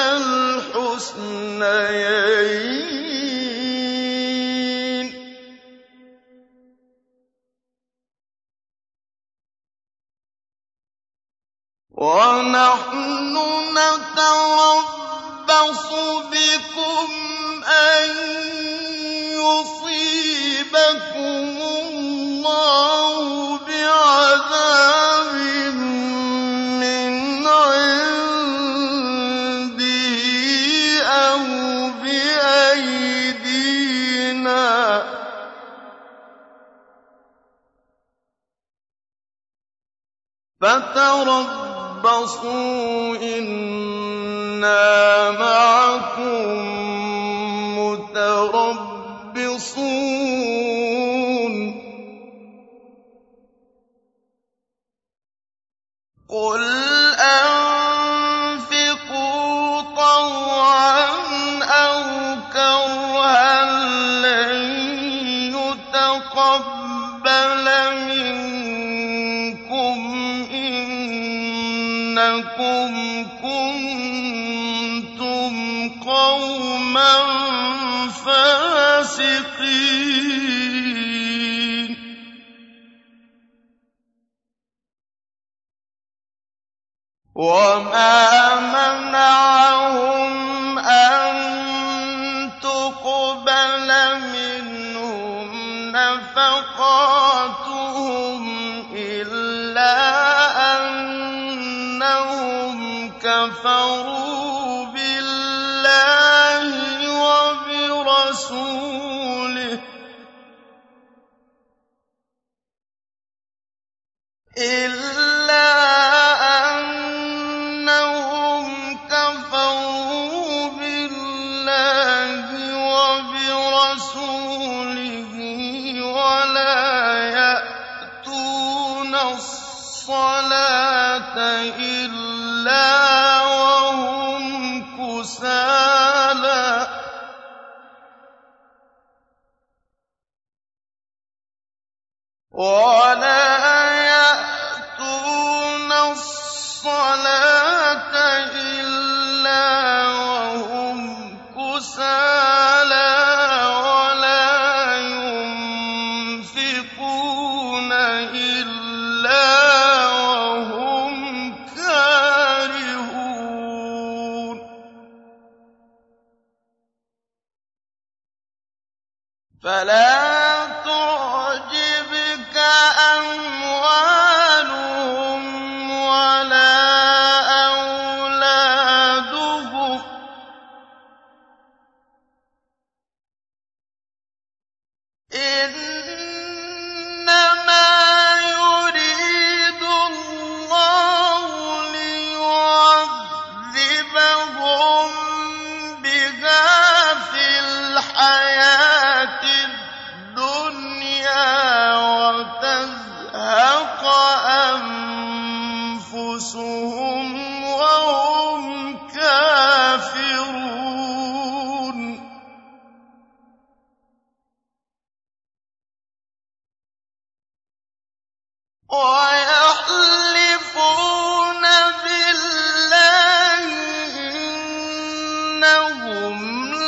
الْحُسْنَيَيْنِ ۖ وَنَحْنُ نَتَرَبَّصُ بِكُمْ أَن يُصِيبَكُمُ اللَّهُ بِعَذَابٍ مِّنْ عِندِهِ أَوْ بِأَيْدِينَا ۖ فَتَرَبَّصُوا إِنَّا مَعَكُم مُّتَرَبِّصُونَ قُلْ أَنفِقُوا طَوْعًا أَوْ كَرْهًا لَّن يُتَقَبَّلَ مِنكُمْ إِنَّكُمْ كُنتُمْ قَوْمًا فَاسِقِينَ وَمَا مَنَعَهُمْ أَن تُقْبَلَ مِنْهُمْ نَفَقَاتُهُمْ إِلَّا أَنَّهُمْ كَفَرُوا بِاللَّهِ وَبِرَسُولِهِ إِلَّا أَنَّهُمْ كَفَرُوا بِاللَّهِ وَبِرَسُولِهِ وَلَا يَأْتُونَ الصَّلَاةَ إِلَّا وَهُمْ كُسَالَىٰ وَلَا يُنفِقُونَ إِلَّا وَهُمْ كَارِهُونَ فَلَا تُعْجِبْكَ أَمْوَالُهُمْ وَلَا أَوْلَادُهُمْ ۚ إِنَّمَا يُرِيدُ اللَّهُ لِيُعَذِّبَهُم بِهَا فِي الْحَيَاةِ الدُّنْيَا وَتَزْهَقَ أَنفُسُهُمْ وَهُمْ كَافِرُونَ وَيَحْلِفُونَ بِاللَّهِ إِنَّهُمْ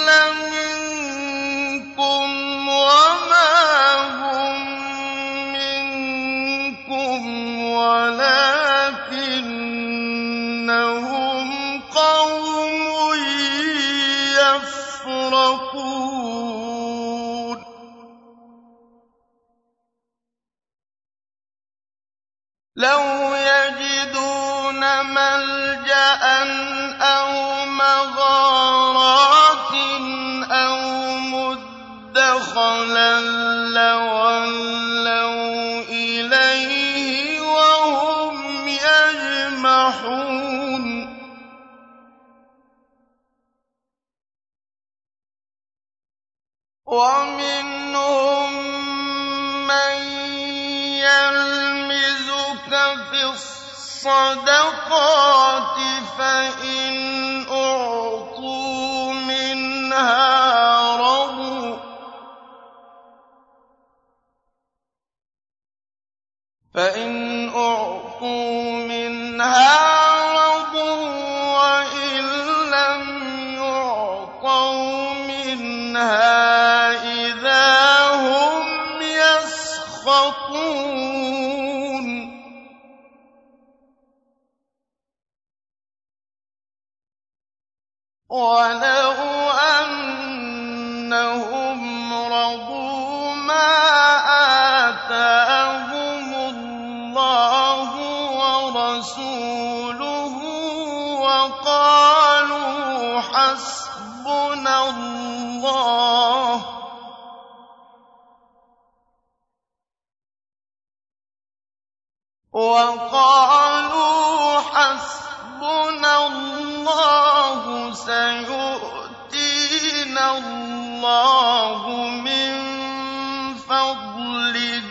لَمِنكُمْ وَمَا هُم مِّنكُمْ وَلَٰكِنَّهُمْ قَوْمٌ يَفْرَقُونَ لَوْ يَجِدُونَ مَلْجَأً أَوْ مَغَارَاتٍ أَوْ مُدَّخَلًا لَّوَلَّوْا إِلَيْهِ وَهُمْ يَجْمَحُونَ وَمِنْهُم مَّن يَلْمِزُكَ فِي الصَّدَقَاتِ فَإِنْ أُعْطُوا مِنْهَا رَضُوا وَإِن لَّمْ يُعْطَوْا مِنْهَا إِذَا هُمْ يَسْخَطُونَ وَلَوْ أَنَّهُمْ رَضُوا مَا آتَاهُمُ اللَّهُ وَرَسُولُهُ وَقَالُوا حَسْبُنَا اللَّهُ وَقَالُوا حَسْبُنَا اللَّهُ سَيُؤْتِينَا اللَّهُ مِن فَضْلِهِ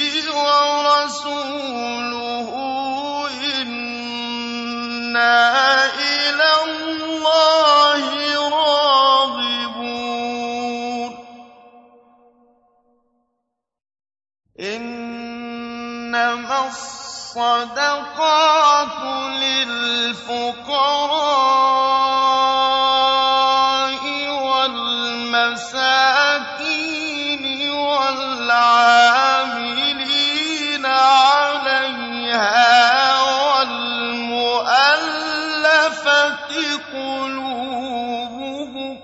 وَرَسُولُهُ إِنَّا إِلَى اللَّهِ رَاغِبُونَ إِنَّمَا الصَّدَقَاتُ لِلْفُقَرَاءِ وَالْمَسَاكِينِ وَالْعَامِلِينَ عَلَيْهَا وَالْمُؤَلَّفَةِ قُلُوبُهُمْ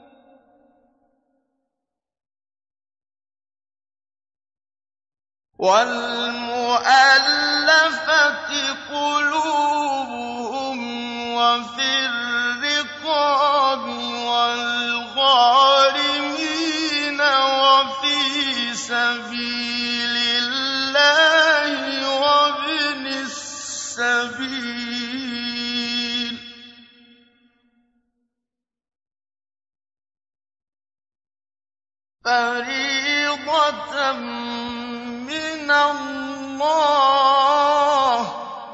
وَالْمُؤَلَّفَةِ قُلُوبُهُمْ وَفِي الرِّقَابِ وَالْغَارِمِينَ وَفِي سَبِيلِ اللَّهِ وَابْنِ فَرِيضَةً مِّنَ اللَّهِ ۗ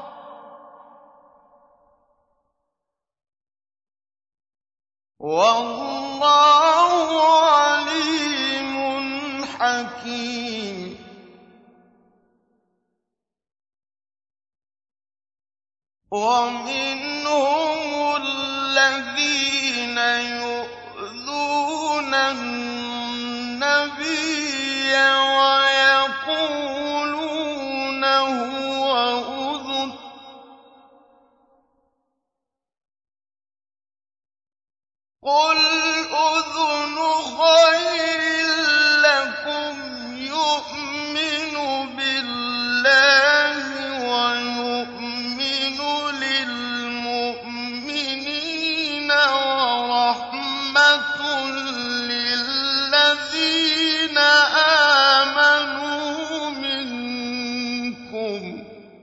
وَاللَّهُ عَلِيمٌ حَكِيمٌ. وَمِنْهُمُ الَّذِينَ يُؤْذُونَ النَّبِيَّ وَيَقُولُونَ هُوَ أُذُنٌ ۚ قُلْ أُذُنُ خَيْرٍ لَّكُمْ يُؤْمِنُ بِاللَّهِ وَيُؤْمِنُ لِلْمُؤْمِنِينَ وَرَحْمَةٌ لِّلَّذِينَ آمَنُوا مِنكُمْ ۚ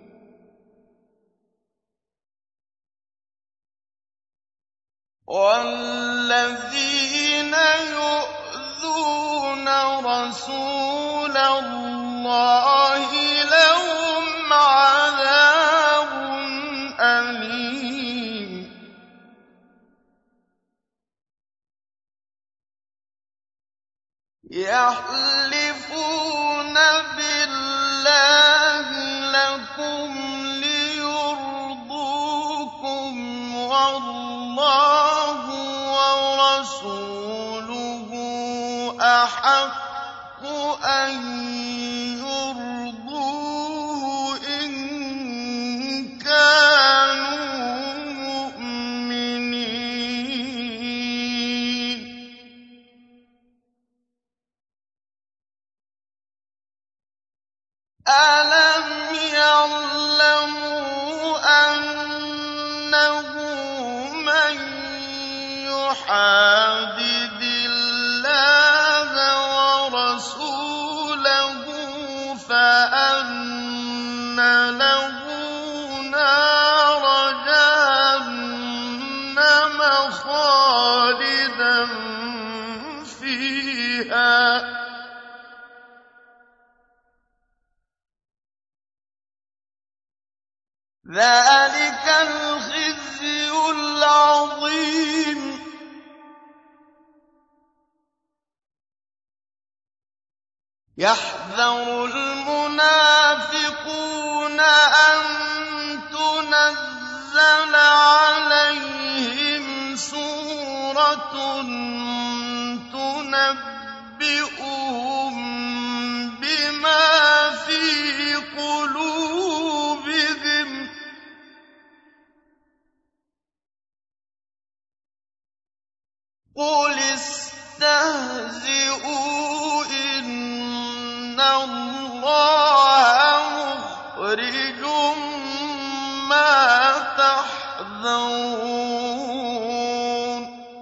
وَالَّذِينَ يُؤْذُونَ رَسُولَ اللَّهِ لَهُمْ عَذَابٌ أَلِيمٌ. يَحْلِفُونَ بِاللَّهِ لَكُمْ لِيُرْضُوكُمْ وَاللَّهُ وَرَسُولُهُ أَحَقُّ أَن يُرْضُوهُ إِن كَانُوا مُؤْمِنِينَ. أَلَمْ يَعْلَمُوا أَنَّهُ مَن يُحَادِدِ اللَّهَ وَرَسُولَهُ فَأَنَّ لَهُ نَارَ جَهَنَّمَ خَالِدًا فِيهَا ۚ ذَٰلِكَ الْخِزْيُ الْعَظِيمُ. يَحْذَرُ الْمُنَافِقُونَ أَن تُنَزَّلَ عَلَيْهِمْ سُورَةٌ تُنَبِّئُهُم بِمَا فِي قُلُوبِهِمْ ۚ قُلِ اسْتَهْزِئُوا إِنَّ اللَّهَ مُخْرِجٌ مَّا تَحْذَرُونَ.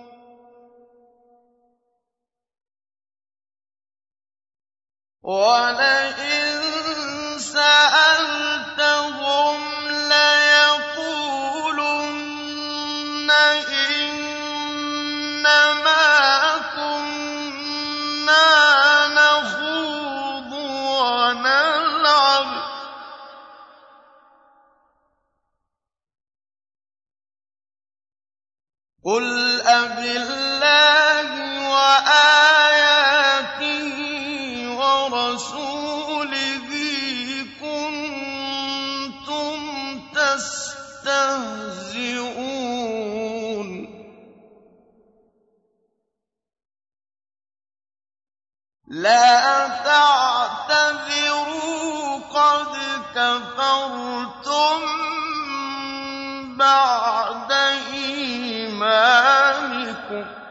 وَلَئِن سَأَلْتَهُمْ لَيَقُولُنَّ إِنَّمَا كُنَّا نَخُوضُ وَنَلْعَبُ ۚ قُلْ أَبِاللَّهِ وَآيَاتِهِ وَرَسُولِهِ كُنتُمْ تَسْتَهْزِئُونَ. لَا تَعْتَذِرُوا قَدْ كَفَرْتُم بَعْدَ إِيمَانِكُمْ ۚ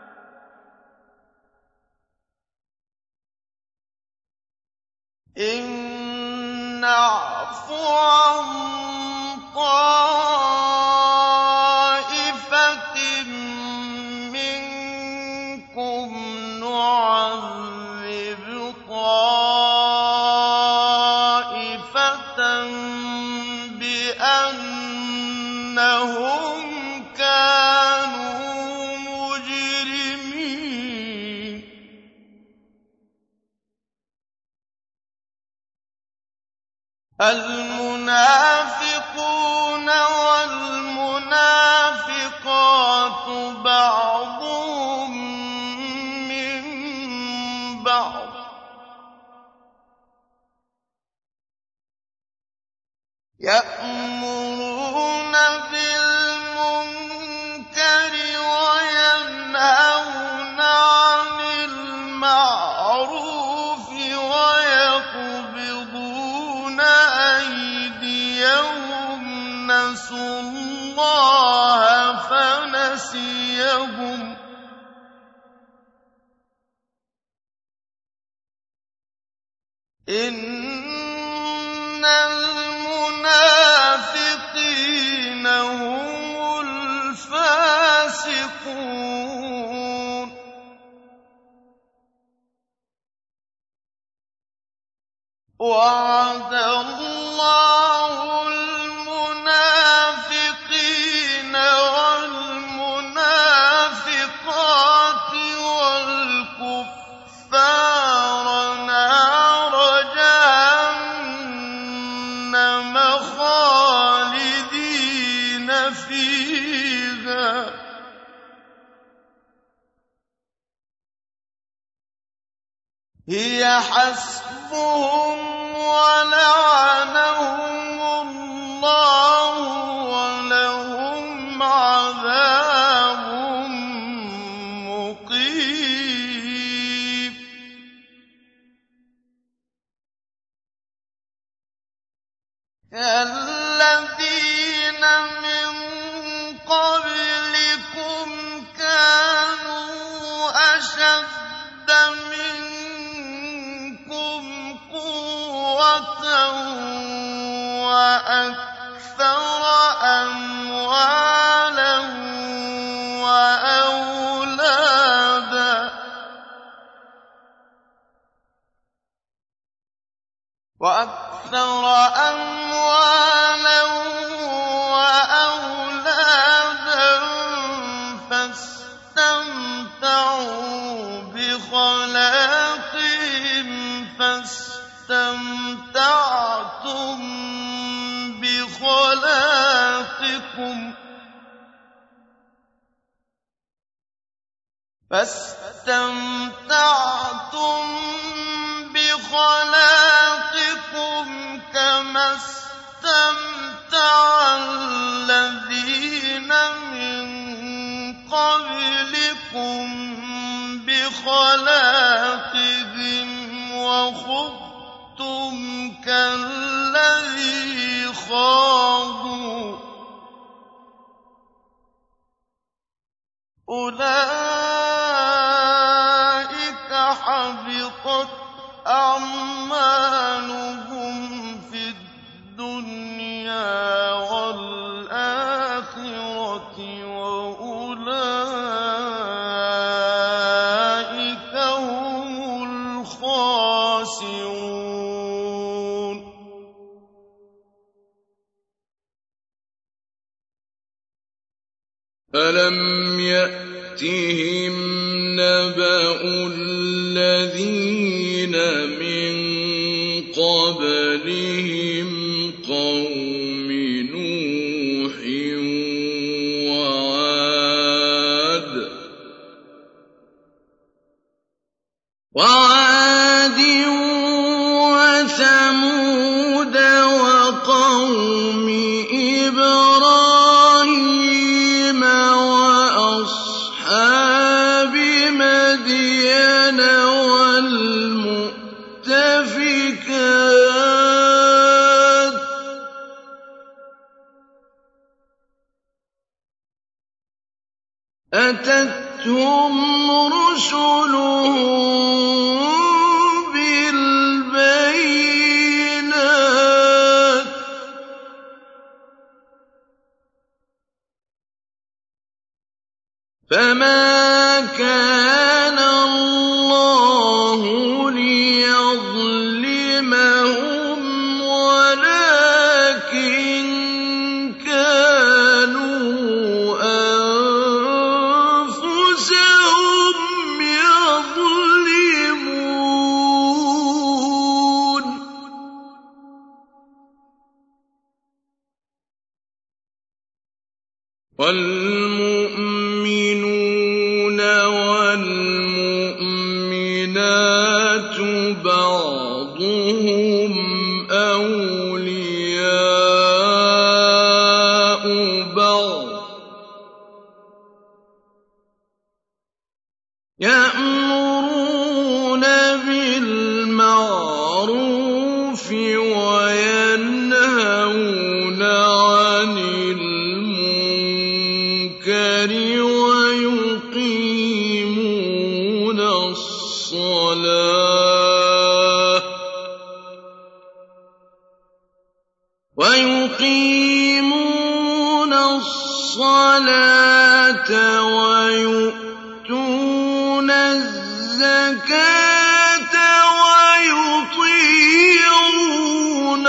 إِن نَّعْفُ عَن طَائِفَةٍ مِّنكُمْ نُعَذِّبْ طَائِفَةً بِأَنَّهُمْ كَانُوا مُجْرِمِينَ. المنافقون والمنافقات بعضهم من بعض يأمرون بالمنكر وينهون عن المعروف ويقبضون أيديهم نسوا الله فنسيهم إن المنافقين هم الفاسقون وعد الله المنافقين والمنافقات والكفار نار جهنم خالدين فيها هي حسبهم ولعنهم الله ولهم عذاب مقيم الذين من قبلكم كانوا أشد منكم قوة وأكثر أموالا وأولادا وأكثر أموالا وأولادا فاستمتعوا بخلاقهم فاستمتعتم بخلاقكم فاستمتعتم بخلاقكم كما استمتع الذين من قبلكم بخلاقهم وخضتم كالذي خاضوا أولئك حبطت أعمالهم في الدنيا والآخرة وأولئك هم الخاسرون ألم يأتهم نبأ الذين من قبلهم قوم نوح وعاد وعاد وثمود وقوم إبراهيم وأصحاب مدين والمؤتفكات أتتهم رسلهم بالبينات فما كان الله ليظلمهم ولكن كانوا أنفسهم يظلمون وَالْمُؤْمِنُونَ وَالْمُؤْمِنَاتُ بَعْضُهُمْ أَوْلِيَاءُ بَعْضٍ ۚ يَأْمُرُونَ بِالْمَعْرُوفِ وَيَنْهَوْنَ عَنِ الْمُنكَرِ وَيُقِيمُونَ الصَّلَاةَ وَيُؤْتُونَ الزَّكَاةَ وَيُطِيعُونَ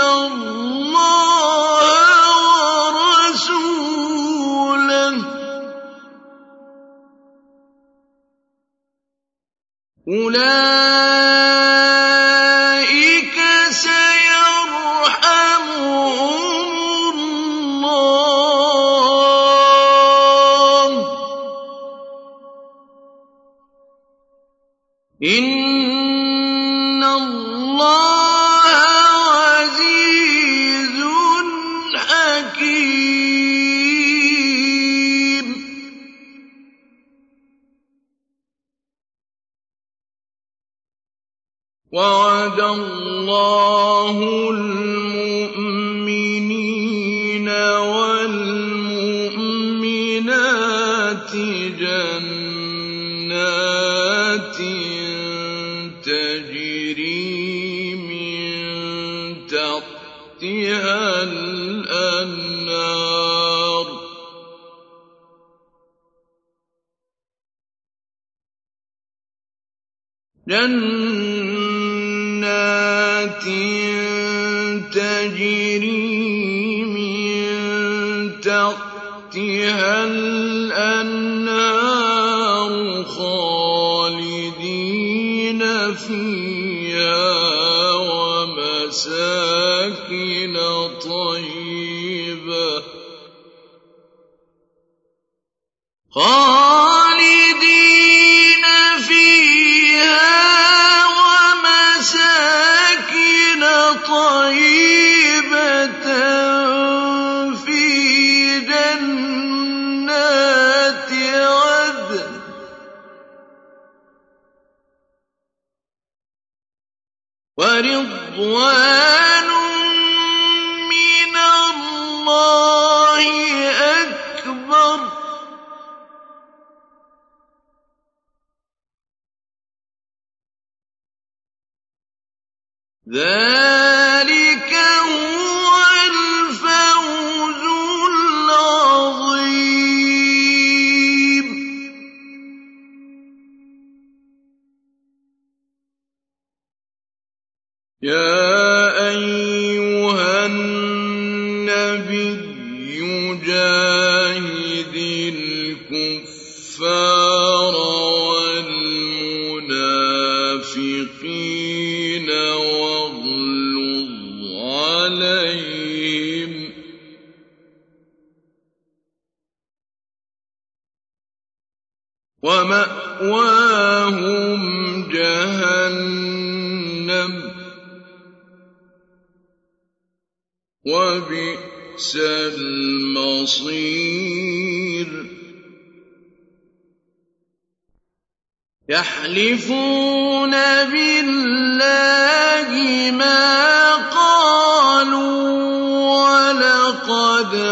اللَّهَ وَرَسُولَهُ ۚ أُولَٰئِكَ سَيَرْحَمُهُمُ اللَّهُ ۗ إِنَّ اللَّهَ عَزِيزٌ حَكِيمٌ. وَعَدَ اللَّهُ الْمُؤْمِنِينَ وَالْمُؤْمِنَاتِ جَنَّاتٍ تَجْرِي مِن تَحْتِهَا الْأَنْهَارُ جَنَّاتٍ تَجْرِي مِن تَحْتِهَا الْأَنْهَارُ خَالِدِينَ فِيهَا وَمَسَاكِنَ طَيِّبَةً خَالِدِينَ فِيهَا وَمَسَاكِنَ طَيِّبَةً فِي جَنَّاتِ عَدْنٍ ۚ وَرِضْوَانٌ مِّنَ اللَّهِ أَكْبَرُ ۚ ذَٰلِكَ هُوَ الْفَوْزُ الْعَظِيمُ. يَا أَيُّهَا النَّبِيُّ جَاهِدِ الْكُفَّارَ وَالْمُنَافِقِينَ وَاغْلُظْ عَلَيْهِمْ ۚ وَمَأْوَاهُمْ جَهَنَّمُ ۖ وَبِئْسَ الْمَصِيرُ. يَحْلِفُونَ بِاللَّهِ مَا قَالُوا وَلَقَدْ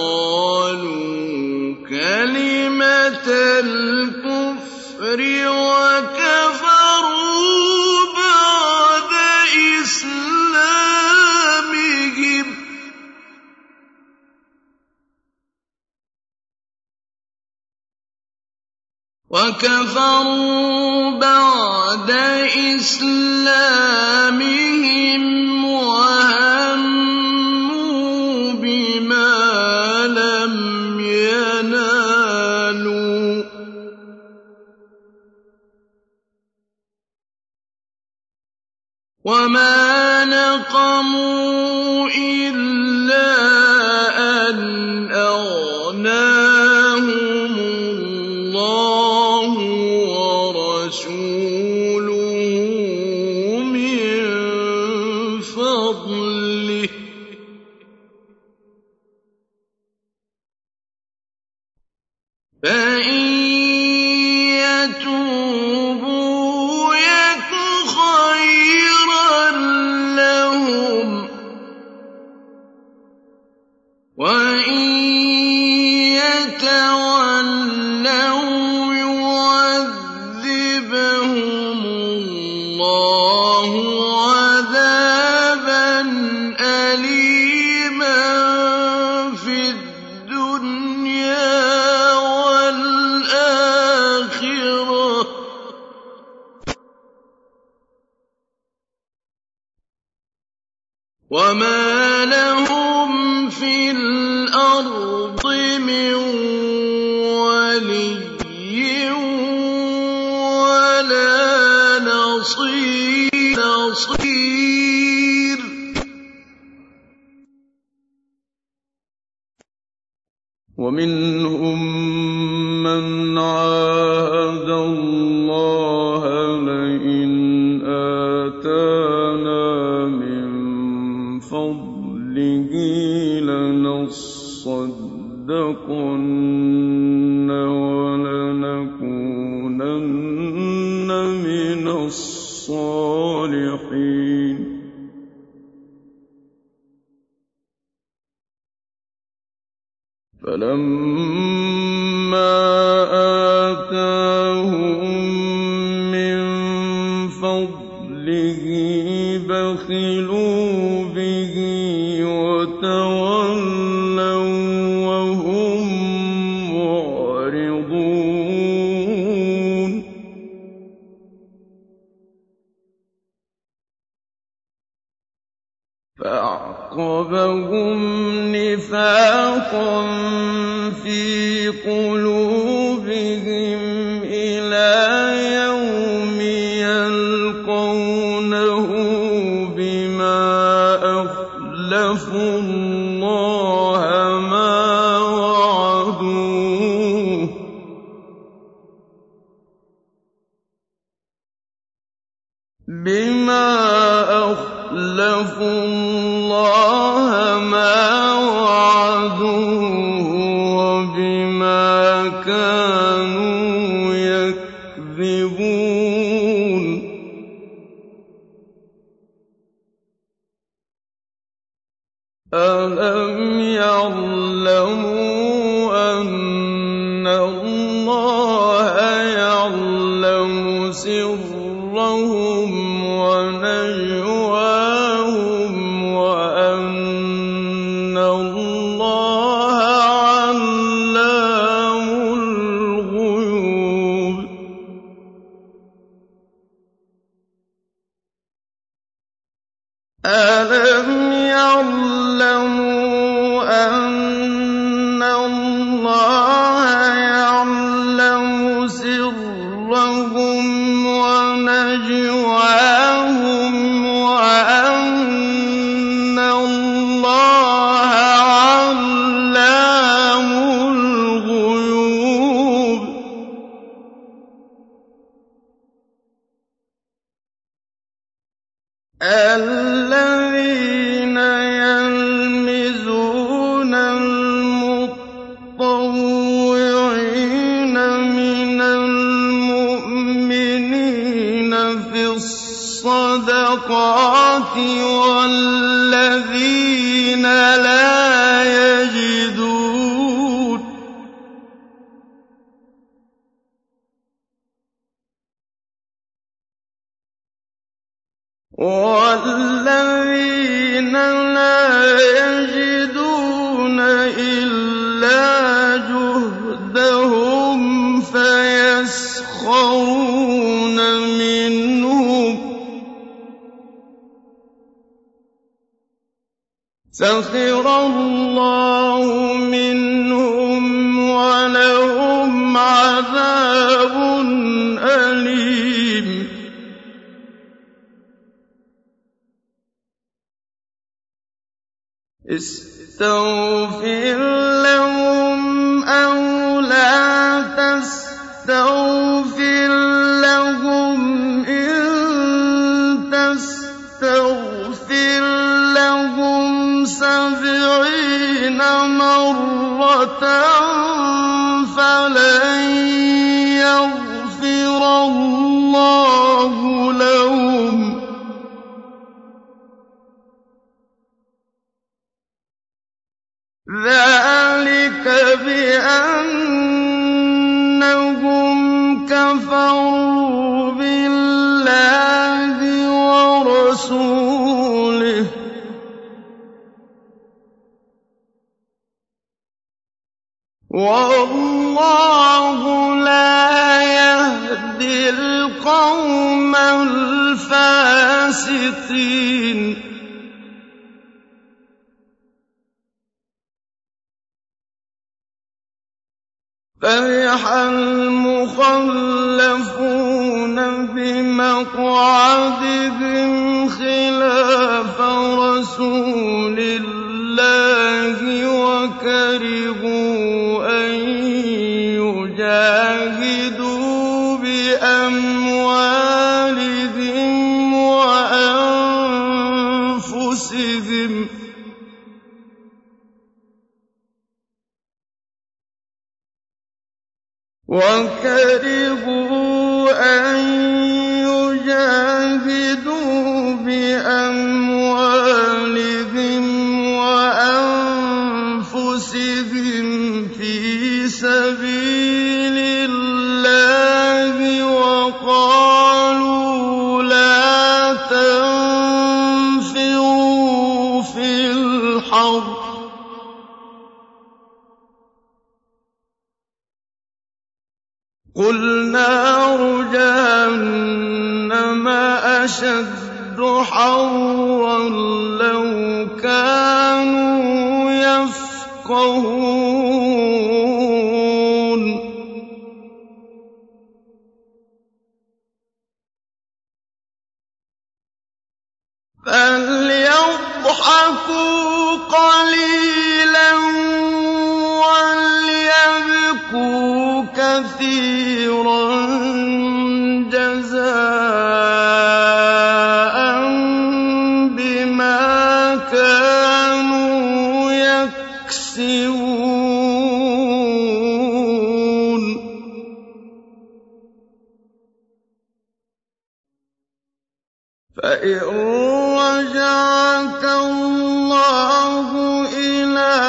قَالُوا كَلِمَةَ الْكُفْرِ وَكَفَرُوا بَعْدَ إِسْلَامِهِمْ ۚ وَكَفَرُوا بَعْدَ إِسْلَامِهِمْ وَهَمُّوا بِمَا لَمْ يَنَالُوا ۚ وَمَا نَقَمُوا إِلَّا أَنْ أَغْنَاهُمُ فإن يتوبوا يك خيرا لهم وإن يتولوا يعذبهم الله عذابا أليما في الدنيا والآخرة وما لهم في الأرض من ولي ولا نصير ومنهم من عاهد الله لئن آتانا من فضله لنصدقن ولنكونن من الصالحين فلما آتاهم من فضله بخلوا به وتولوا وهم معرضون فأعقبهم نفاقا في قلوبهم إلى يوم يلقونه بما أخلفوا الله ما وعدوه بما أخلفوا الله ما وعدوه وبما كانوا يكذبون ألم يعلموا أن الله يعلم سرهم ونجواهم وأن الله علام الغيوب ألم يعلموا أن الله يعلم سرهم ونجواهم وأن الله علام الغيوب الذين يلمزون المطوعين من المؤمنين في الصدقات والذين لا يجدون والذين لا يجدون إلا جهدهم فيسخرون منهم سخر الله منهم ولهم عذاب أليم استغفر لهم أو لا تستغفر لهم إن تستغفر لهم سبعين سبعين مرة فلن يغفر الله لهم ذلك بأنهم كفروا بالله ورسوله والله لا يهدي القوم الفاسقين فرح المخلفون بمقعدهم خلاف رسول الله وكرهوا أن يجاهدوا بأموالهم وأنفسهم وكرهوا أن يجاهدوا بأموالهم وأنفسهم في سبيل الله وقالوا لا تنفروا في الحرب قُلْ نَارُ جَهَنَّمَ أَشَدُّ حَرًّا لَّوْ كَانُوا يَفْقَهُونَ فَلْيَضْحَكُوا قَلِيلًا وَلْيَبْكُوا كَثِيرًا جَزَاءً بِمَا كَانُوا يَكْسِبُونَ فَإِن رَّجَعَكَ اللَّهُ إِلَىٰ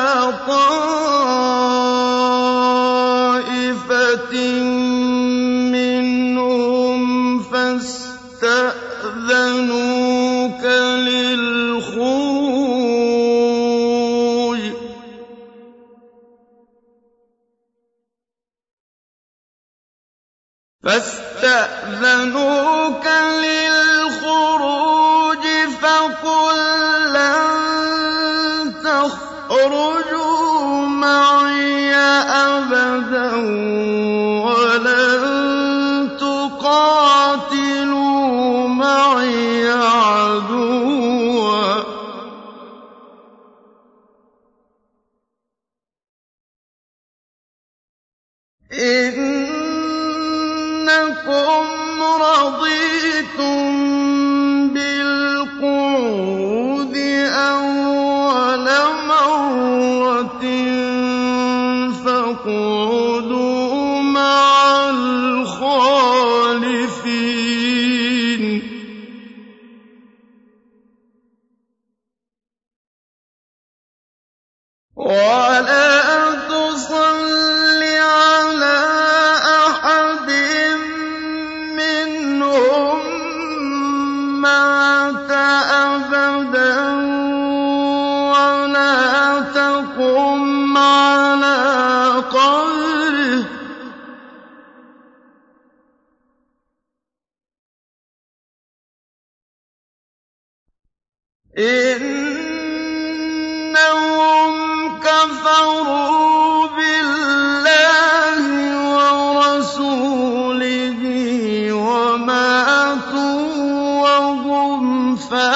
طَائِفَةٍ مِّنْهُمْ فَاسْتَأْذَنُوكَ لِلْخُرُوجِ فاستأذنوك للخروج فقل لن تخرجوا معي أبدا ولن تقاتلوا معي عدوا إنكم رضيتم بالقعود أول مرة فاقعدوا مع الخالفين ولا تصل على أحد منهم مات أبدا ولا تقم على قبره إنهم كفروا بالله ورسوله وماتوا وهم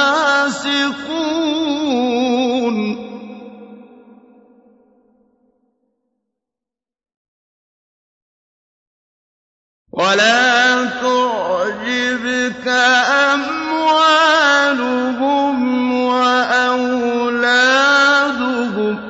فاسقون ولا تعجبك أموالهم وأولادهم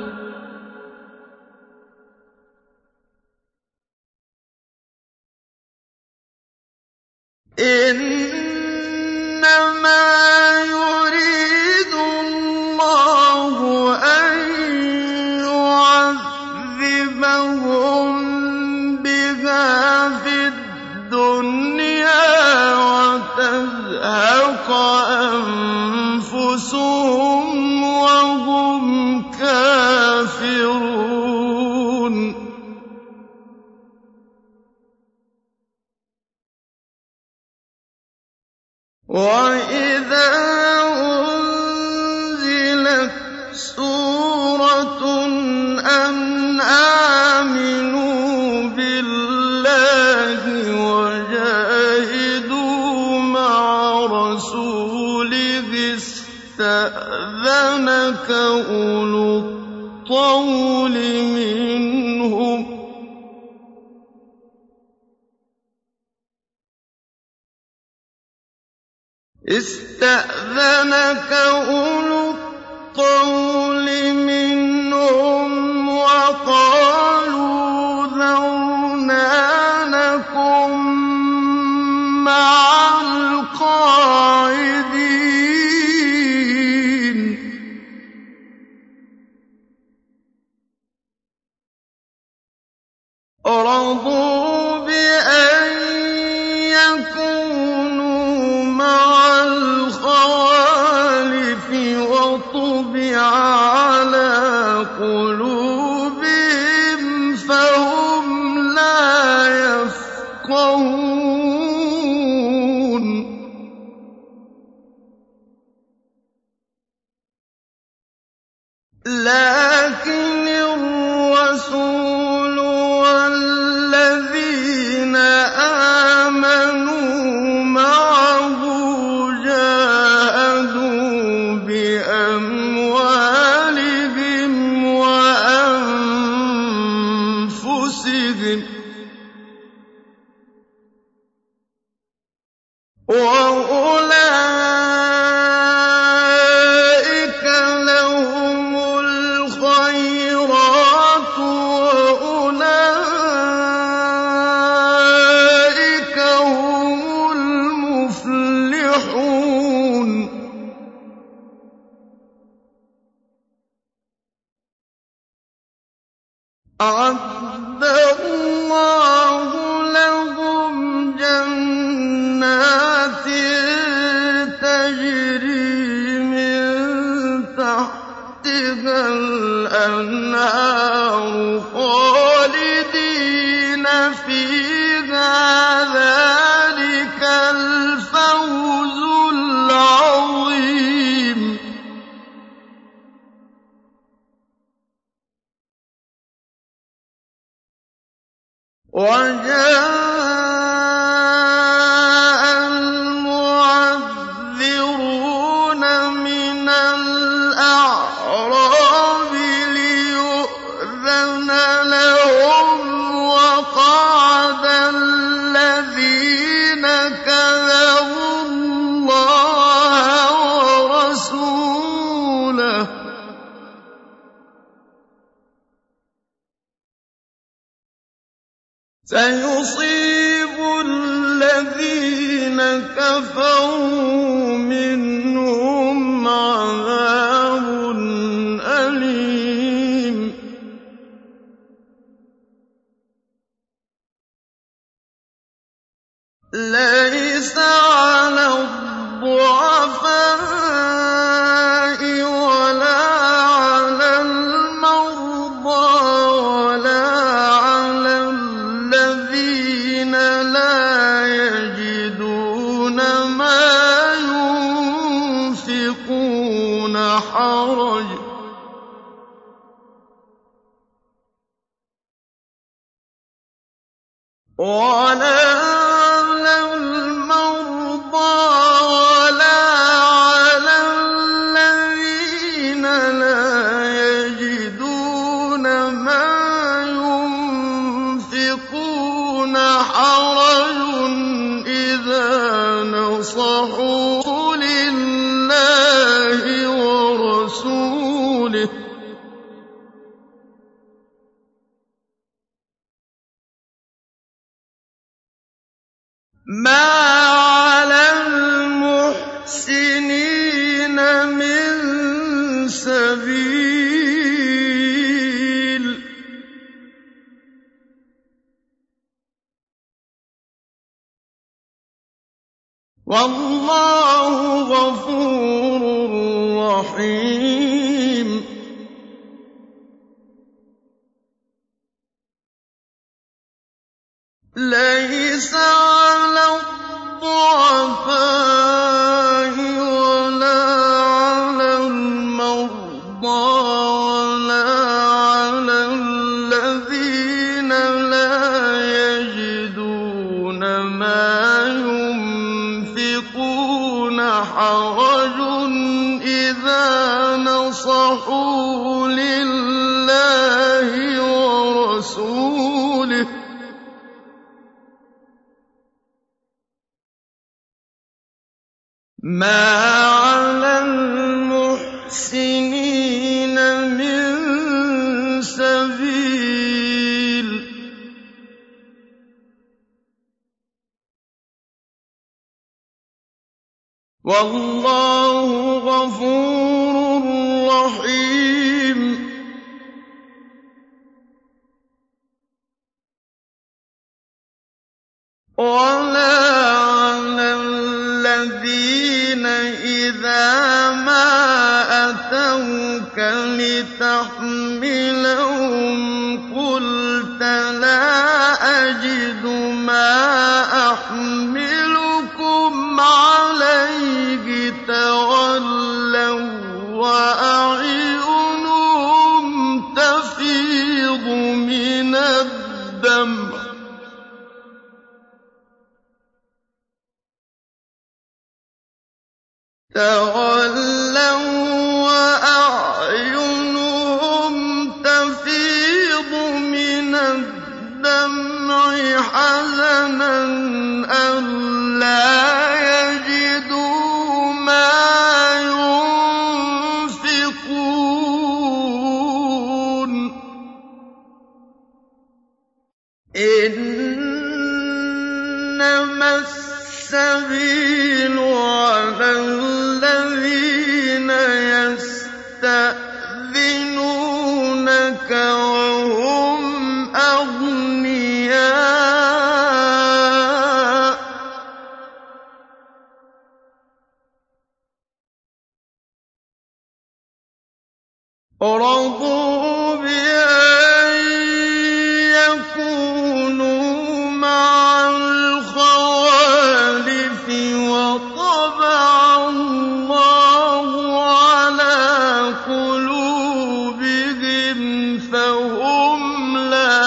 إِنَّمَا يُرِيدُ اللَّهُ أَن يُعَذِّبَهُم بِهَا فِي الدُّنْيَا وَتَزْهَقَ أَنفُسُهُمْ وَهُمْ كَافِرُونَ. وَإِذَا أُنزِلَتْ سُورَةٌ أَنْ آمِنُوا بِاللَّهِ وَجَاهِدُوا مَعَ رَسُولِهِ اسْتَأْذَنَكَ أُولُو الطَّوْلِ مِنْهُمْ ۖ اسْتَأْذَنَكَ أُولُو الطَّوْلِ مِنْهُمْ وَقَالُوا ذَرْنَا نَكُن مَّعَ الْقَاعِدِينَ. رَضُوا بِأَن يَكُونُوا مَعَ الْخَوَالِفِ وَطُبِعَ عَلَىٰ قُلُوبِهِمْ فَهُمْ لَا يَفْقَهُونَ. لَٰكِنِ الرَّسُولُ وَالَّذِينَ آمَنُوا مَعَهُ جَاهَدُوا بِأَمْوَالِهِمْ وَأَنفُسِهِمْ ۚ وَأُولَٰئِكَ لَهُمُ الْخَيْرَاتُ وَأُولَٰئِكَ هُمُ الْمُفْلِحُونَ. أَعَدَّ اللَّهُ لَهُمْ جَنَّاتٍ تَجْرِي مِن تَحْتِهَا الْأَنْهَارُ خَالِدِينَ فِيهَا ۚ ذَٰلِكَ الْفَوْزُ الْعَظِيمُ. وَجَاءَ الْمُعَذِّرُونَ مِنَ الْأَعْرَابِ لِيُؤْذَنَ لَهُمْ وَقَعَدَ الَّذِينَ كَذَبُوا اللَّهَ وَرَسُولَهُ ۚ سَيُصِيبُ الَّذِينَ كَفَرُوا مِنْهُمْ عَذَابٌ أَلِيمٌ. لَيْسَ عَلَى الضُّعَفَاءِ وَلَا عَلَى الْمَرْضَىٰ وَلَا عَلَى الَّذِينَ لَا يَجِدُونَ مَا يُنفِقُونَ حَرَجٌ وَلَا عَلَى الْمَرْضَىٰ وَلَا عَلَى الَّذِينَ لَا يَجِدُونَ مَا يُنفِقُونَ حَرَجٌ إِذَا نَصَحُوا لِلَّهِ وَرَسُولِهِ مَا عَلَى الْمُحْسِنِينَ مِن سَبِيلٍ وَاللَّهُ غَفُورٌ رَّحِيمٌ لَيْسَ عَلَى الضُّعَفَاءِ وَلَا عَلَى الْمَرْضَىٰ وَلَا عَلَى الَّذِينَ لَا يَجِدُونَ مَا يُنفِقُونَ حَرَجٌ إِذَا نَصَحُوا لِلَّهِ وَرَسُولِهِ ۚ مَا عَلَى الْمُحْسِنِينَ مِن سَبِيلٍ وَاللَّهُ غَفُورٌ رَّحِيمٌ وَلَا عَلَى الَّذِينَ إِذَا مَا أَتَوْكَ لِتَحْمِلَهُمْ قُلْتَ لَا أَجِدُ مَا أَحْمِلُكُمْ عَلَيْهِ تَوَلَّوا وَّأَعْيُنُهُمْ تَفِيضُ مِنَ الدَّمْعِ تَوَلَّوا وَّأَعْيُنُهُمْ تَفِيضُ مِنَ الدَّمْعِ حَزَنًا أَلَّا يَجِدُوا مَا يُنفِقُونَ إِنَّمَا السَّبِيلُ عَلَى الَّذِينَ يَسْتَأْذِنُونَكَ وَهُمْ أَغْنِيَاءُ رَضُوا بِأَن يَكُونُوا مَعَ الْخَوَالِفِ وَطَبَعَ اللَّهُ عَلَىٰ قُلُوبِهِمْ فَهُمْ لَا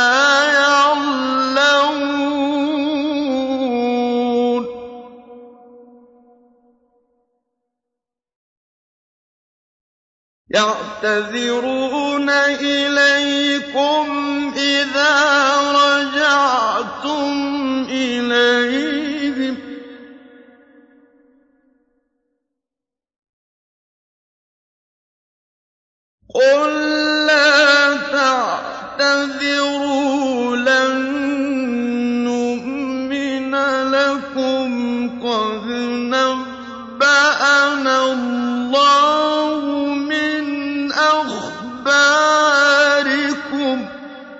يَعْلَمُونَ يَعْتَذِرُونَ إِلَيْكُمْ إِذَا رَجَعْتُمْ إِلَيْهِمْ ۚ قُل لَّا تَعْتَذِرُوا لَن نُّؤْمِنَ لَكُمْ قَدْ نَبَّأَنَا اللَّهُ مِنْ أَخْبَارِكُمْ ۚ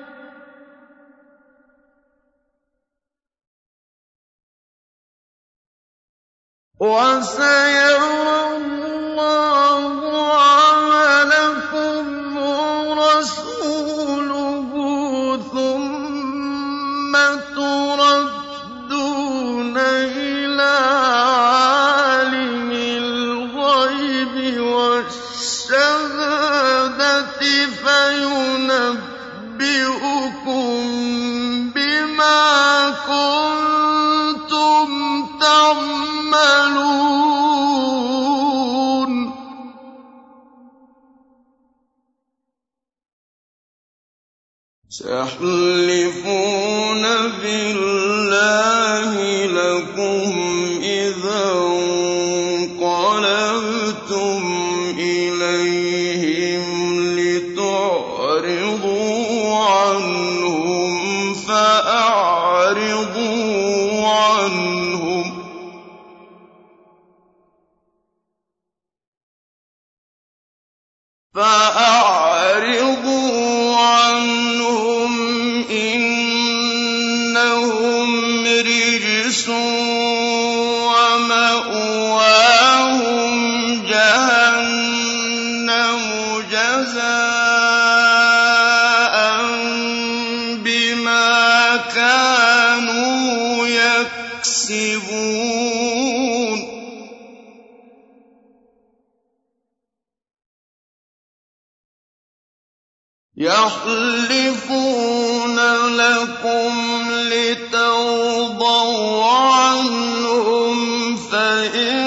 وَسَيَرَى اللَّهُ عَمَلَكُمْ وَرَسُولُهُ ثُمَّ تُرَدُّونَ إِلَىٰ عَالِمِ الْغَيْبِ وَالشَّهَادَةِ فَيُنَبِّئُكُم بِمَا كُنتُمْ تَعْمَلُونَ سَيَحْلِفُونَ بِاللَّهِ لَكُمْ إِذَا انقَلَبْتُمْ إِلَيْهِمْ لِتُعْرِضُوا عَنْهُمْ فَأَعْرِضُوا عَنْهُمْ يَحْلِفُونَ لَكُمْ لِتَرْضَوْا عَنْهُمْ ۖ فَإِن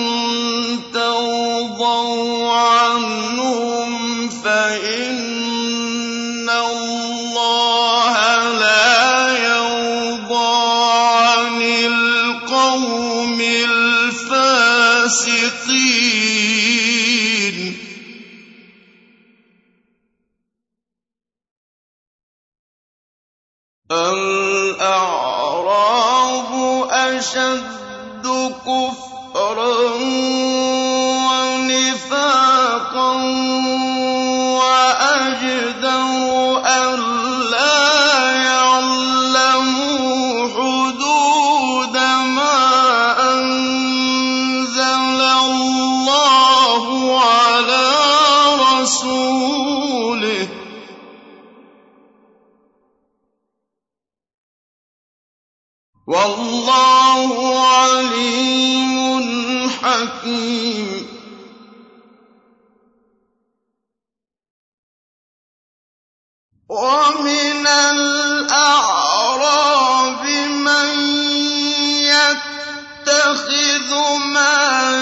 تَرْضَوْا عَنْهُمْ فَإِنَّ اللَّهَ لَا يَرْضَىٰ عَنِ الْقَوْمِ الْفَاسِقِينَ. الْأَعْرَابُ أَشَدُّ كُفْرًا وَنِفَاقًا وَأَجْدَرُ أَلَّا يَعْلَمُوا حُدُودَ مَا أَنزَلَ اللَّهُ عَلَىٰ رَسُولِهِ ۗ وَاللَّهُ عَلِيمٌ حَكِيمٌ. وَمِنَ الْأَعْرَابِ مَن يَتَّخِذُ مَا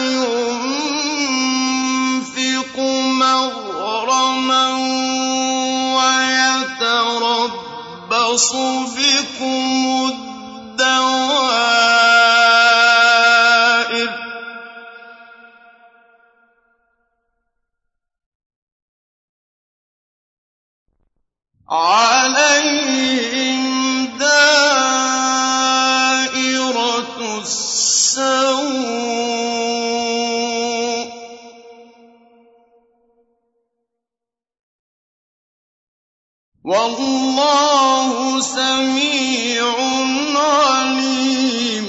يُنفِقُ مَغْرَمًا وَيَتَرَبَّصُ بِكُمُ الدَّوَائِرَ ۚ عَلَيْهِمْ دَائِرَةُ السَّوْءِ ۗ وَاللَّهُ سَمِيعٌ عَلِيمٌ.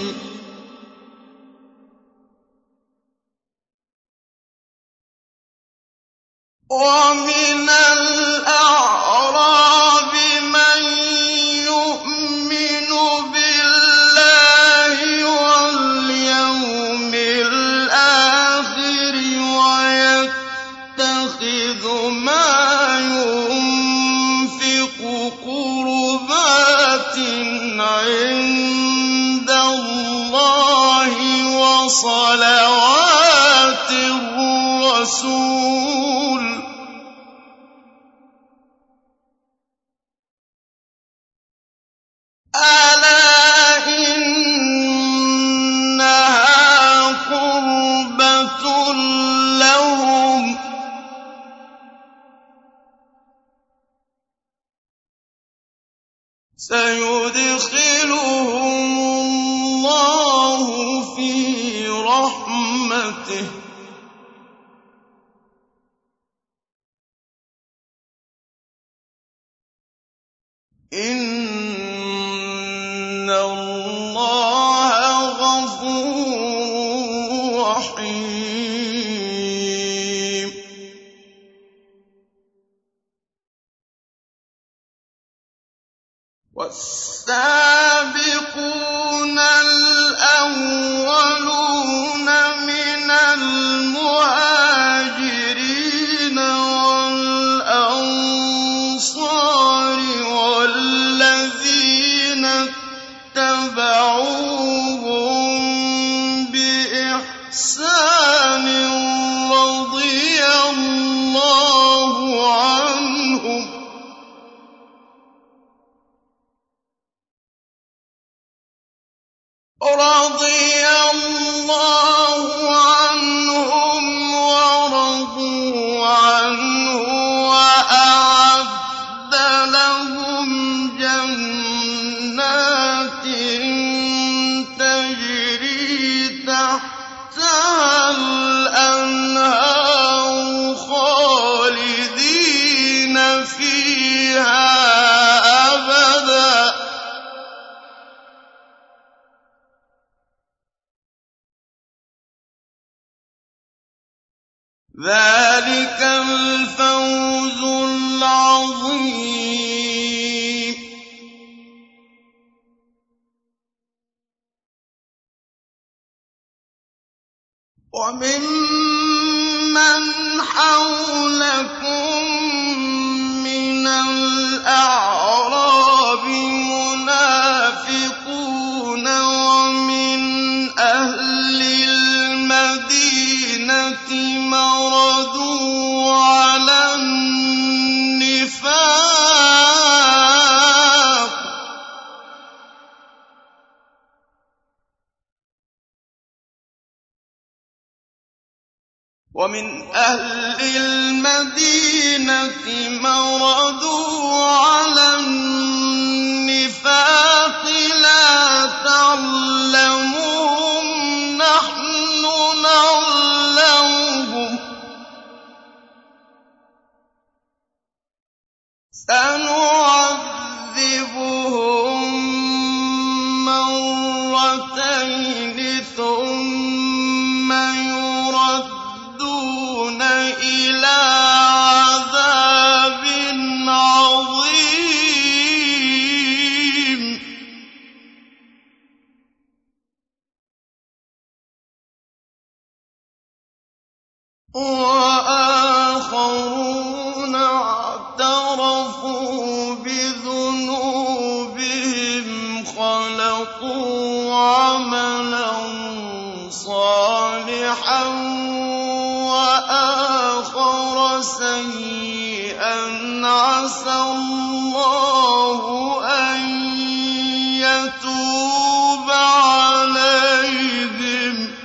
وَمِنَ الْأَعْرَابِ مَن يُؤْمِنُ بِاللَّهِ وَالْيَوْمِ الْآخِرِ وَيَتَّخِذُ مَا يُنفِقُ قُرُبَاتٍ عِندَ اللَّهِ وَصَلَوَاتِ الرَّسُولِ ۚ أَلَا إِنَّهَا قُرْبَةٌ لَّهُمْ ۚ سَيُدْخِلُهُمُ اللَّهُ فِي رَحْمَتِهِ ۗ إِنَّ اللَّهَ غَفُورٌ رَّحِيمٌ. وَالسَّابِقُونَ الْأَوَّلُونَ مِنَ الْمُهَاجِرِينَ وَالْأَنصَارِ وَالَّذِينَ اتَّبَعُوهُم بِإِحْسَانٍ رَّضِيَ اللَّهُ عَنْهُمْ وَرَضُوا عَنْهُ وَأَعَدَّ لَهُمْ جَنَّاتٍ تَجْرِي تَحْتَهَا الْأَنْهَارُ خَالِدِينَ فِيهَا أَبَدًا ۚ ذَٰلِكَ الْفَوْزُ الْعَظِيمُ. وَمِمَّنْ حَوْلَكُم مِّنَ الْأَعْرَابِ مُنَافِقُونَ وَمِنْ أَهْلِ الْمَدِينَةِ مَرَدُوا عَلَى النِّفَاقِ وَمِنْ أَهْلِ الْمَدِينَةِ مَرَدُوا عَلَى النِّفَاقِ لَا تَعْلَمُهُمْ نَحْنُ نَعْلَمُهُمْ ۚ سَنُعَذِّبُهُم مَّرَّتَيْنِ ثُمَّ يُرَدُّونَ إِلَىٰ عَذَابٍ عَظِيمٍ وَآخَرُونَ اعْتَرَفُوا بِذُنُوبِهِمْ خَلَطُوا عَمَلًا صَالِحًا وَآخَرَ سَيِّئًا عَسَى اللَّهُ أَن يَتُوبَ عَلَيْهِمْ ۗ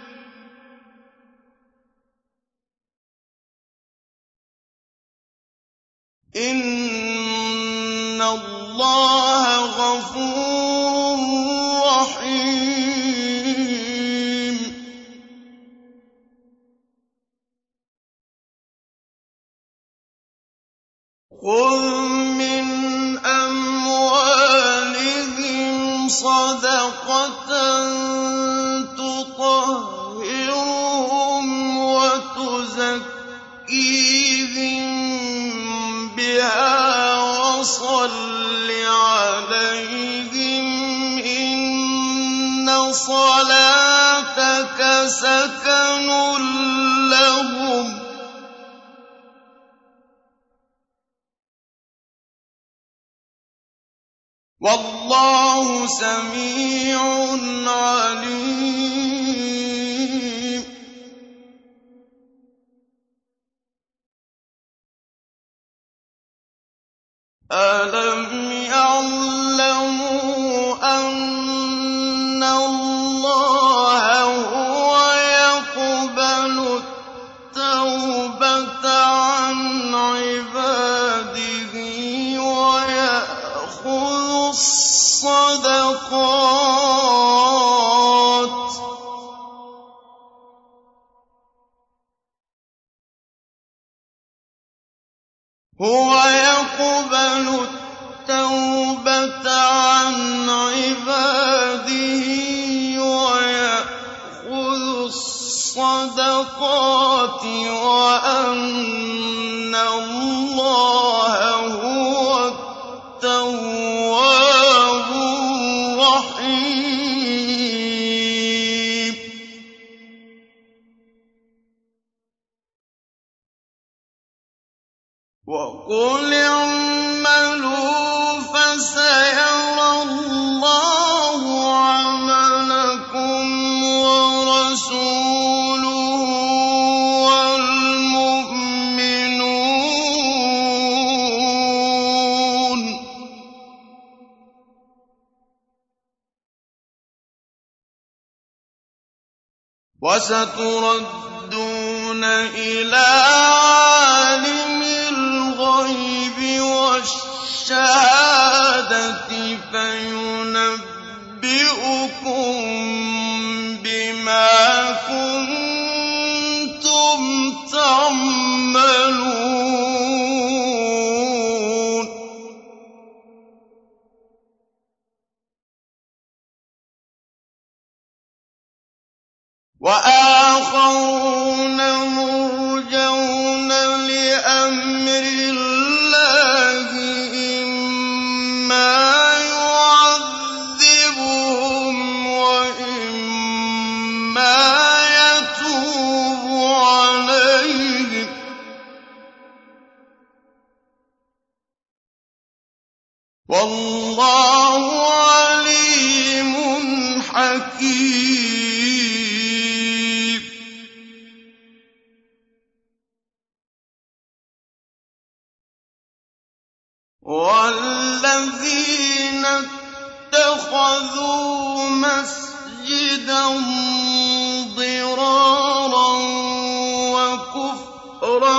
إِنَّ اللَّهَ غَفُورٌ رَّحِيمٌ. خُذْ مِنْ أَمْوَالِهِمْ صَدَقَةً تُطَهِّرُهُمْ وَتُزَكِّيهِم بِهَا وَصَلِّ عَلَيْهِمْ ۖ إِنَّ صَلَاتَكَ سَكَنٌ لَّهُمْ ۗ وَاللَّهُ سَمِيعٌ عَلِيمٌ. أَلَمْ يَعْلَمُوا أَنَّ اللَّهَ هُوَ يَقْبَلُ التَّوْبَةَ عَنْ عِبَادِهِ وَيَأْخُذُ الصَّدَقَاتِ ۗ هُوَ يَقْبَلُ التَّوْبَةَ عَنْ عِبَادِهِ وَيَأْخُذُ الصَّدَقَاتِ وَأَنَّ اللَّهَ هُوَ التَّوَّابُ الرَّحِيمُ. وَقُلِ اعْمَلُوا فَسَيَرَى اللَّهُ عَمَلَكُمْ وَرَسُولُهُ وَالْمُؤْمِنُونَ ۖ وَسَتُرَدُّونَ إِلَىٰ عَالِمِ الْغَيْبِ وَالشَّهَادَةِ فَيُنَبِّئُكُم بِمَا كُنتُمْ تَعْمَلُونَ. وَآخَرُونَ مُرْجَوْنَ لِأَمْرِ اللَّهِ إِمَّا يُعَذِّبُهُمْ وَإِمَّا يَتُوبُ عَلَيْهِمْ وَاللَّهُ عَلِيمٌ حَكِيمٌ. وَالَّذِينَ اتَّخَذُوا مَسْجِدًا ضِرَارًا وَكُفْرًا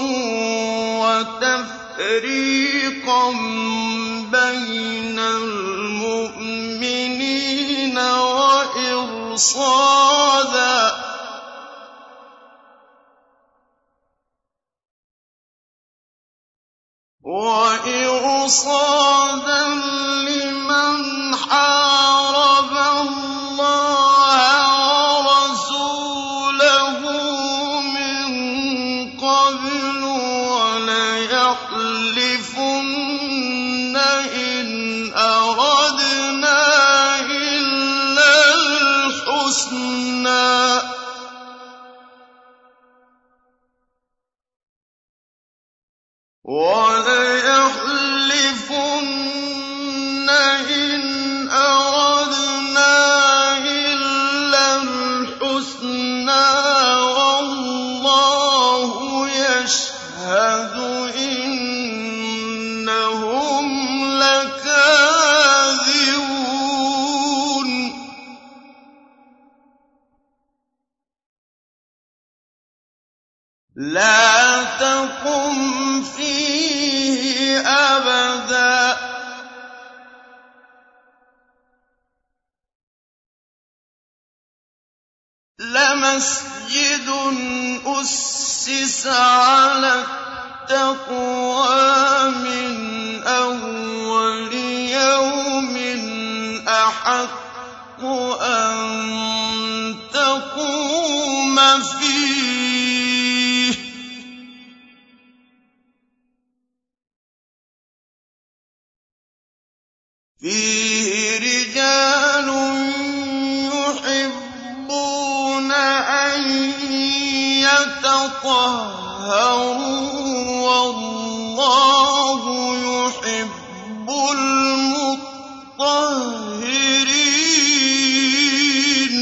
وَتَفْرِيقًا بَيْنَ الْمُؤْمِنِينَ وَإِرْصَادًا وَإِرْصَادًا لِّمَنْ حَارَبَ اللَّهَ وَرَسُولَهُ مِن قَبْلُ وَلَيَحْلِفُنَّ إِنْ أَرَدْنَا إِلَّا الْحُسْنَىٰ وَلَيَحْلِفُنَّ إِنْ أَرَدْنَا إِلَّا الْحُسْنَىٰ وَاللَّهُ يَشْهَدُ إِنَّهُمْ لَكَاذِبُونَ. لَا تَقُمْ فِيهِ أَبَدًا ۚ لَمَسْجِدٌ أُسِّسَ عَلَى التَّقْوَىٰ مِنْ أَوَّلِ يَوْمٍ أَحَقُّ أَن تَقُومَ فِيهِ ۚ فِيهِ رِجَالٌ يُحِبُّونَ أَن يَتَطَهَّرُوا ۚ وَاللَّهُ يُحِبُّ الْمُطَّهِّرِينَ.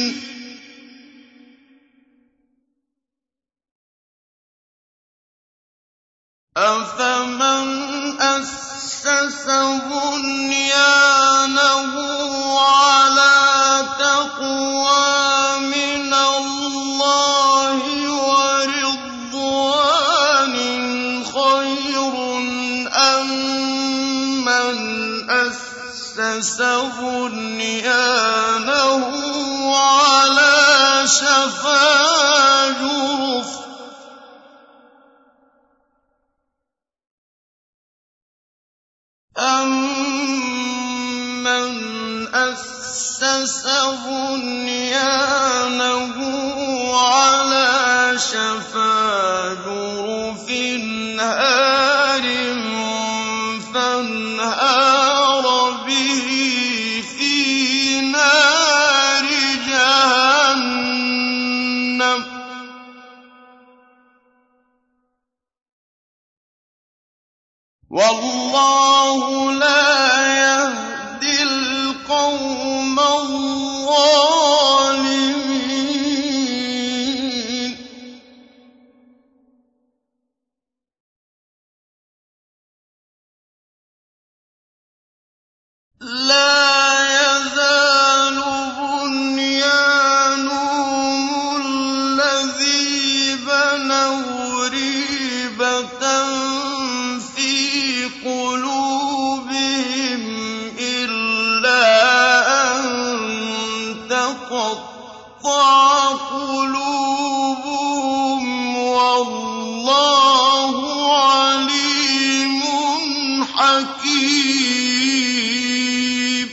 أَفَمَنْ أَسَّسَ بُنْيَانَهُ عَلَىٰ تَقْوَىٰ مِنَ اللَّهِ وَرِضْوَانٍ خَيْرٌ أَم مَّنْ أَسَّسَ بُنْيَانَهُ عَلَىٰ شَفَا جُرُفٍ أَمَّنْ أَسَّسَ بُنْيَانَهُ عَلَىٰ شَفَا جُرُفٍ هَارٍ فَانْهَارَ بِهِ فِي نَارِ جَهَنَّمَ ۗ وَاللَّهُ لَا يَهْدِي الْقَوْمَ الظَّالِمِينَ. لَا يَزَالُ بُنْيَانُهُمُ الَّذِي بَنَوْا رِيبَةً فِي قُلُوبِهِمْ إِلَّا أَن تَقَطَّعَ قُلُوبُهُمْ ۗ وَاللَّهُ عَلِيمٌ حَكِيمٌ.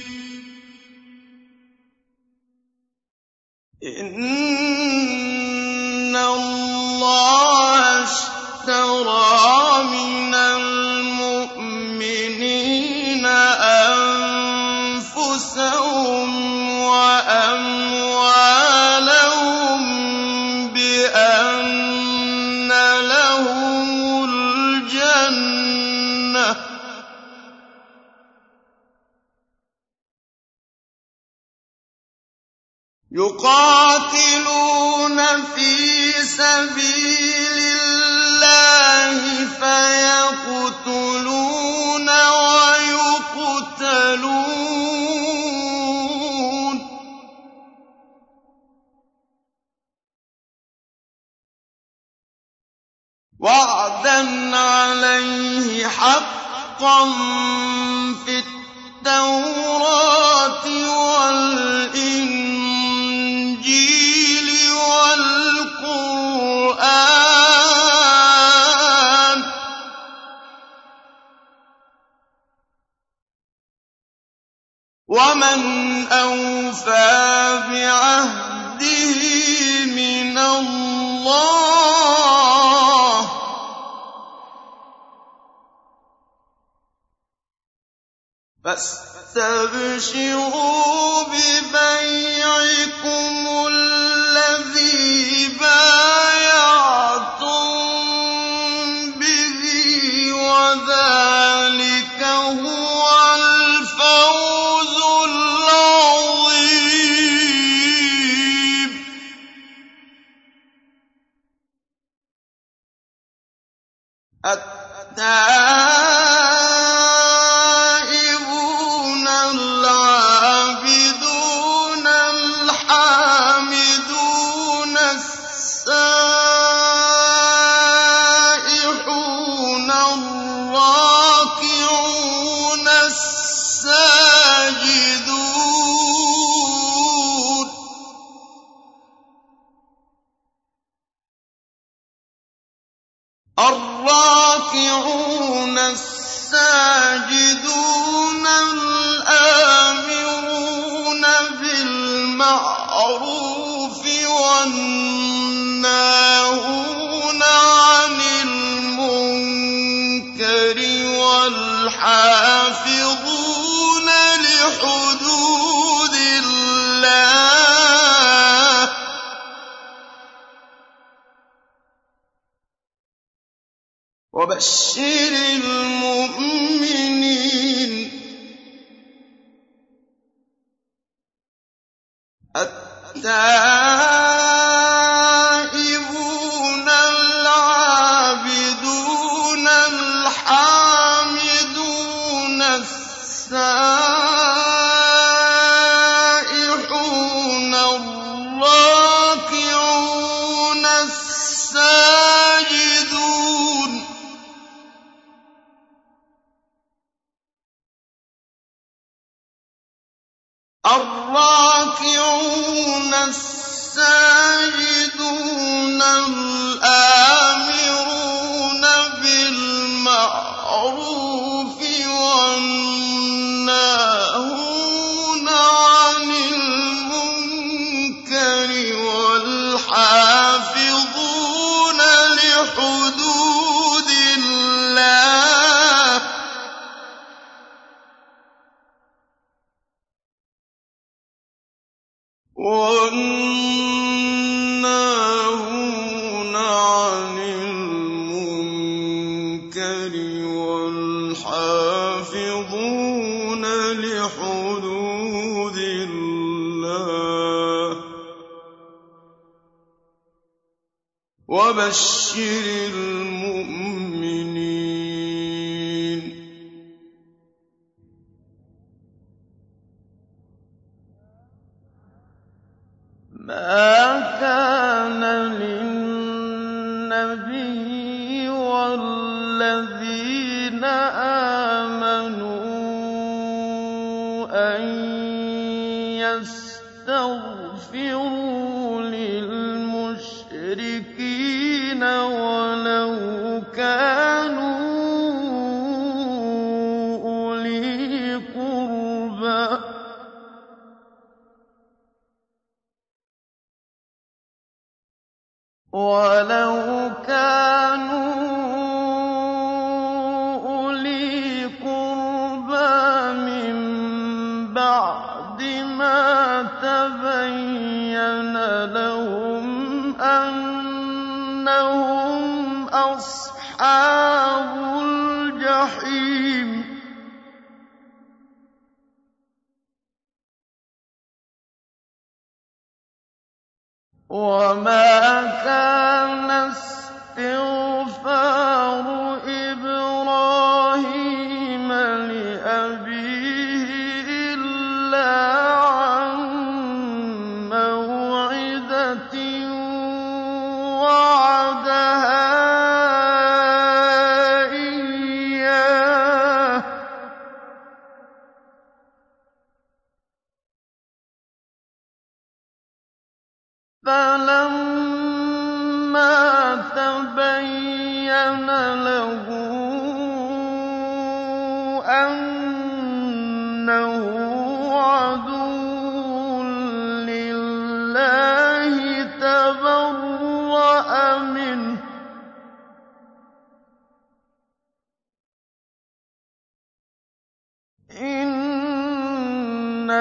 إِنَّ اللَّهَ اشْتَرَىٰ مِنَ الْمُؤْمِنِينَ أَنفُسَهُمْ وَأَمْوَالَهُم بِأَنَّ لَهُمُ الْجَنَّةَ ۚ يقاتلون في سبيل الله فيقتلون ويقتلون وعدا عليه حقا في التوراة والإنجيل والقرآن ومن أوفى بعهده من الله فاستبشروا ببيعكم الذي بايعتم به وذلك هو الفوز العظيم. التائبون العابدون الحامدون السائحون الراكعون الساجدون الراكعون الساجدون الآمرون بالمعروف والناهون عن المنكر والحافظون لحدود الله وبشر المؤمنين. التائبون العابدون الحامدون السائحون الراكعون الساجدون الراكعون الساجدون الآمرون بالمعروف والناهون عن المنكر والحافظون لحدود الله والناهون عن المنكر والحافظون لحدود الله وبشر المؤمنين. ما كان للنبي والذين آمنوا أن يستغفروا للمشركين ولو كانوا أولي قربى ولو كانوا أولي قربى من بعد ما تبين لهم أنهم أصحاب الجحيم. وَمَا كَانَ اسْتِغْفَارُ إِبْرَاهِيمَ لِأَبِيهِ إِلَّا عَن مَّوْعِدَةٍ وَعَدَهَا إِيَّاهُ فَلَمَّا تَبَيَّنَ لَهُ أَنَّهُ عَدُوٌّ لِّلَّهِ تَبَرَّأَ مِنْهُ ۚ إِنَّ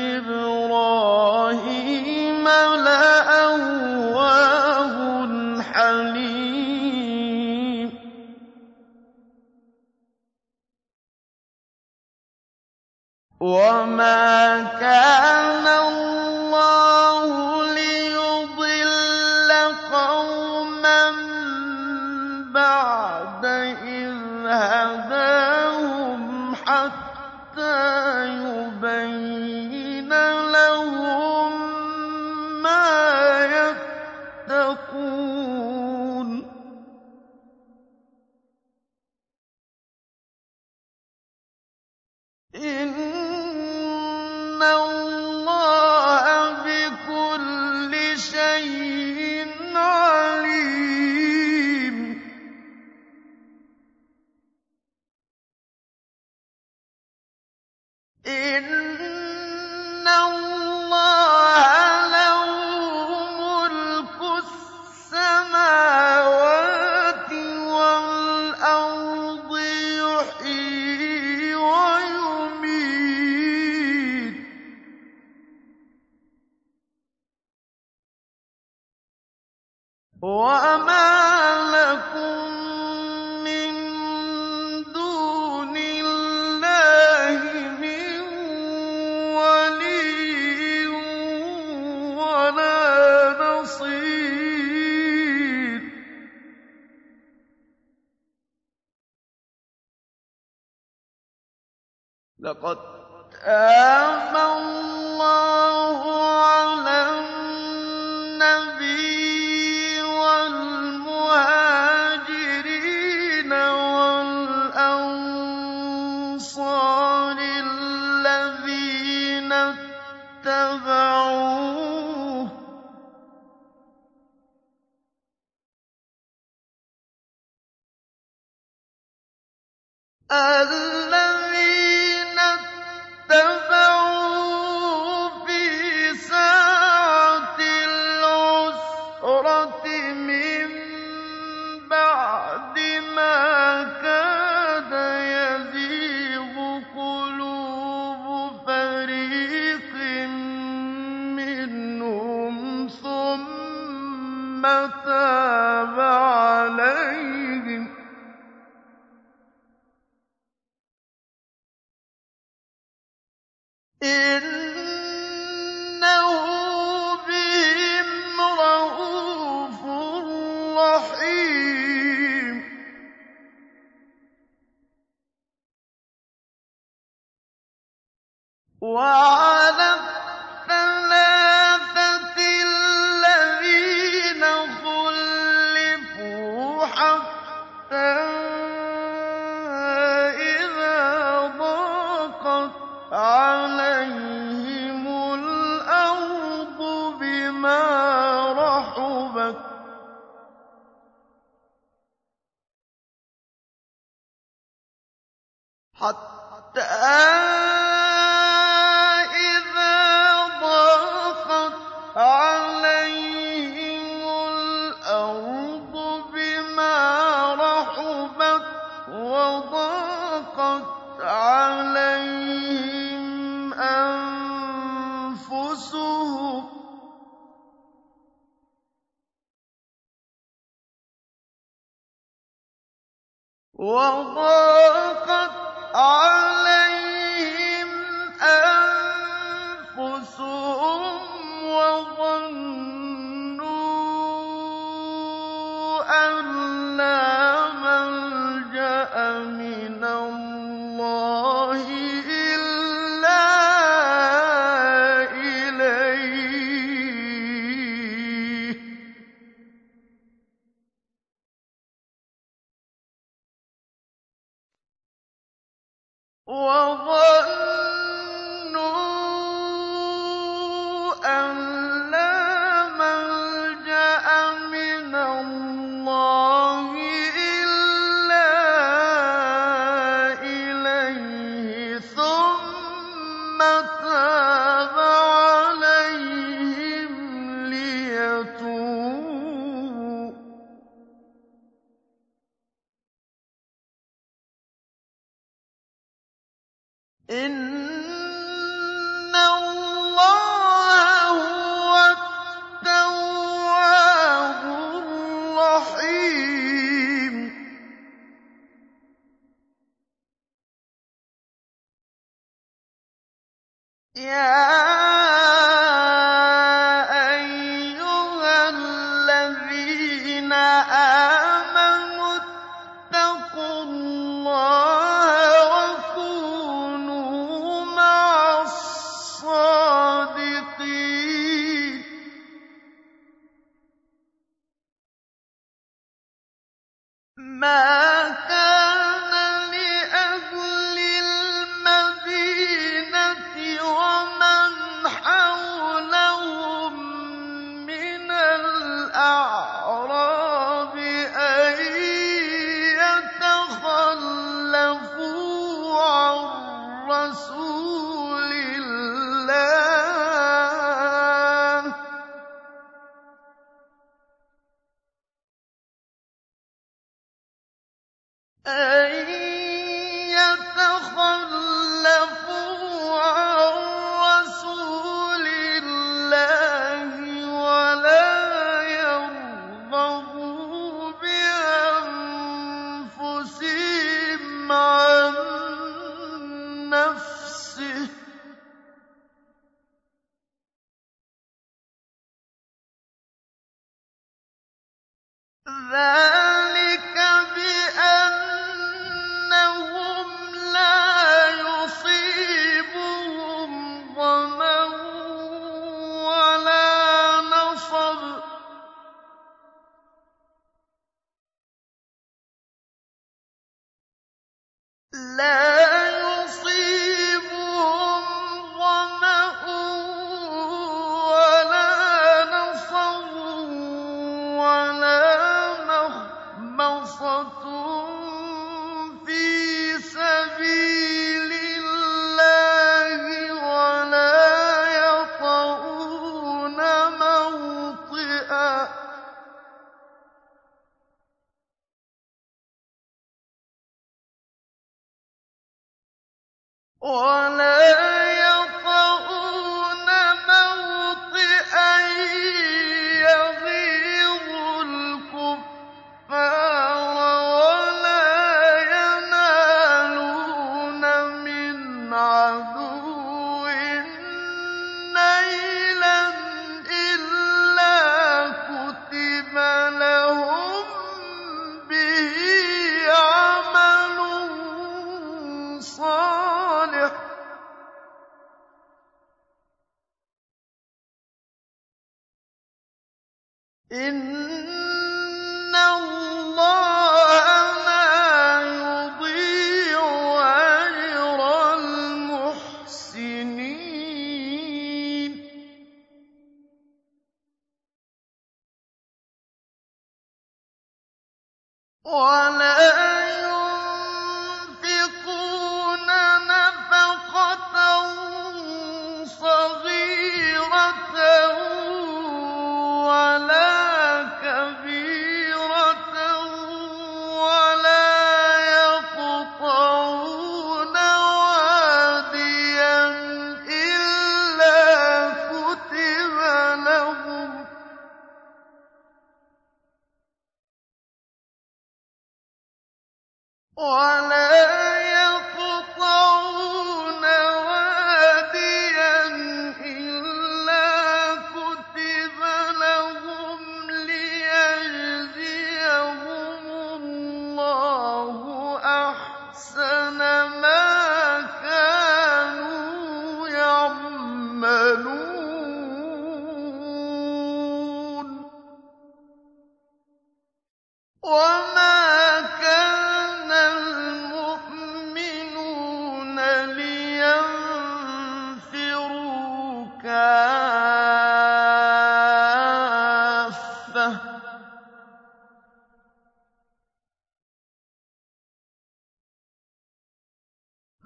إِبْرَاهِيمَ لَأَوَّاهٌ حَلِيمٌ وَمَا كَانَ اللَّهُ لِيُضِلَّ قَوْمًا بَعْدَ إِذْ هَدَاهُمْ حَتَّىٰ يُبَيِّنَ لَهُم مَّا يَتَّقُونَ ۚ إِنَّ اللَّهَ بِكُلِّ شَيْءٍ عَلِيمٌ إِنَّ اللَّهَ لَهُ مُلْكُ السَّمَاوَاتِ وَالْأَرْضِ يُحْيِي وَيُمِيتُ ۚ وَمَا لَكُم مِّن دُونِ اللَّهِ مِن وَلِيٍّ وَلَا نَصِيرٍ لَّقَدْ تَابَ اللَّهُ عَلَى النَّبِيِّ وَالْمُهَاجِرِينَ وَالْأَنصَارِ الَّذِينَ اتَّبَعُوهُ الَّذِينَ اتَّبَعُوهُ فِي سَاعَةِ الْعُسْرَةِ مِن بَعْدِ مَا كَادَ يَزِيغُ قُلُوبُ فَرِيقٍ مِّنْهُمْ ثُمَّ تَابَ عَلَيْهِمْ ۚ إِنَّهُ بِهِمْ رَءُوفٌ رَّحِيمٌ وَعَلَى الثَّلَاثَةِ الَّذِينَ خُلِّفُوا حَتَّىٰ إِذَا ضَاقَتْ عَلَيْهِمُ الْأَرْضُ بِمَا رَحُبَتْ حَتَّىٰ إِذَا ضَاقَتْ عَلَيْهِمُ الْأَرْضُ بِمَا رَحُبَتْ وَضَاقَتْ عَلَيْهِمْ أَنفُسُهُمْ وَضَاقَتْ عَلَيْهِمْ أَنفُسُهُمْ وَظَنُّوا وَظَنُّوا أَن لَّا مَلْجَأَ مِنَ اللَّهِ إِلَّا إِلَيْهِ ثُمَّ تَابَ عَلَيْهِمْ لِيَتُوبُوا ۚ إِنَّ اللَّهَ هُوَ التَّوَّابُ الرَّحِيمُ. يَا أَيُّهَا الَّذِينَ آمَنُوا اتَّقُوا اللَّهَ وَكُونُوا مَعَ الصَّادِقِينَ. مَا كَانَ لِأَهْلِ الْمَدِينَةِ وَمَنْ حَوْلَهُم مِّنَ الْأَعْرَابِ أَن يَتَخَلَّفُوا عَن رَّسُولِ اللَّهِ أَن يَتَخَلَّفُوا عَن رَّسُولِ اللَّهِ وَلَا يَرْغَبُوا بِأَنفُسِهِمْ عَن نَّفْسِهِ ۚ ذَٰلِكَ بِأَنَّهُمْ لَا يُصِيبُهُمْ ظَمَأٌ وَلَا نَصَبٌ لَّا يُصِيبُهُمْ ظَمَأٌ وَلَا نَصَبٌ وَلَا مَخْمَصَةٌ فِي سَبِيلِ اللَّهِ وَلَا يَطَئُونَ مَوْطِئًا يَغِيظُ الْكُفَّارَ وَلَا يَنَالُونَ مِنْ عَدُوٍّ نَّيْلًا إِلَّا كُتِبَ لَهُم بِهِ عَمَلٌ صَالِحٌ ۚ إِنَّ اللَّهَ لَا يُضِيعُ أَجْرَ الْمُحْسِنِينَ.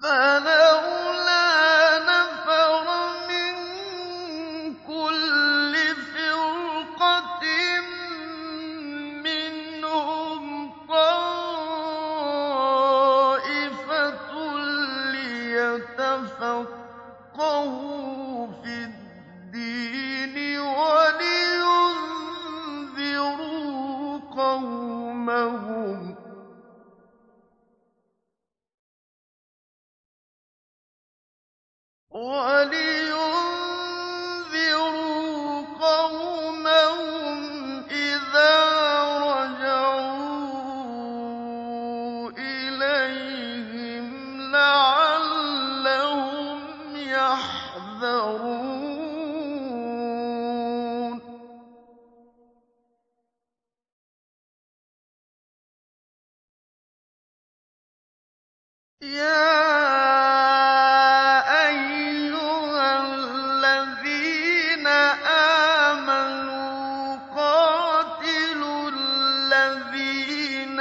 فَلَوْلَا نَفَرَ مِن كُلِّ فِرْقَةٍ مِّنْهُمْ طَائِفَةٌ لِّيَتَفَقَّهُوا فِي الدِّينِ وَلِيُنذِرُوا قَوْمَهُمْ إِذَا رَجَعُوا إِلَيْهِمْ لَعَلَّهُمْ يَحْذَرُونَ يَا أَيُّهَا الَّذِينَ آمَنُوا قَاتِلُوا الَّذِينَ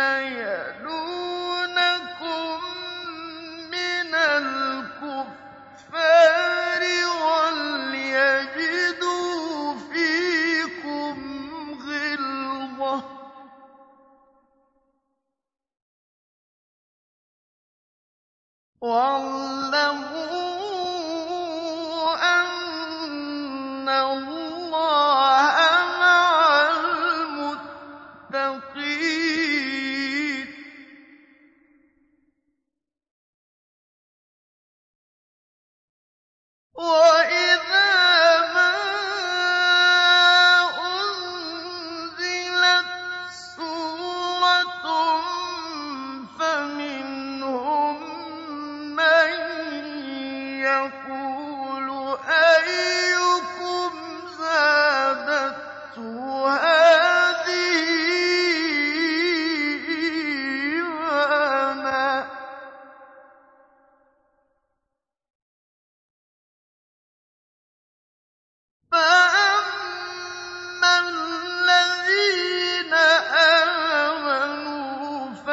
يَلُونَكُم مِّنَ الْكُفَّارِ وَلْيَجِدُوا فِيكُمْ غِلْظَةً ۚ وَاعْلَمُوا أَنَّ اللَّهَ مَعَ الْمُتَّقِينَ وَإِذَا مَا أُنزِلَتْ سُورَةٌ فَمِنْهُم مَّن يَقُولُ أَيُّكُمْ زَادَتْهُ هَٰذِهِ إِيمَانًا ۚ فَأَمَّا الَّذِينَ آمَنُوا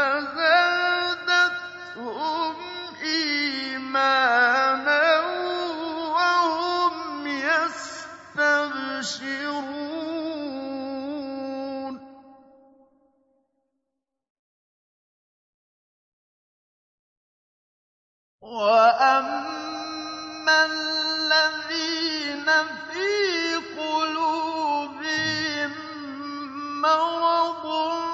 فَزَادَتْهُمْ إِيمَانًا وَهُمْ يَسْتَبْشِرُونَ وَأَمَّا الَّذِينَ فِي قُلُوبِهِم مَّرَضٌ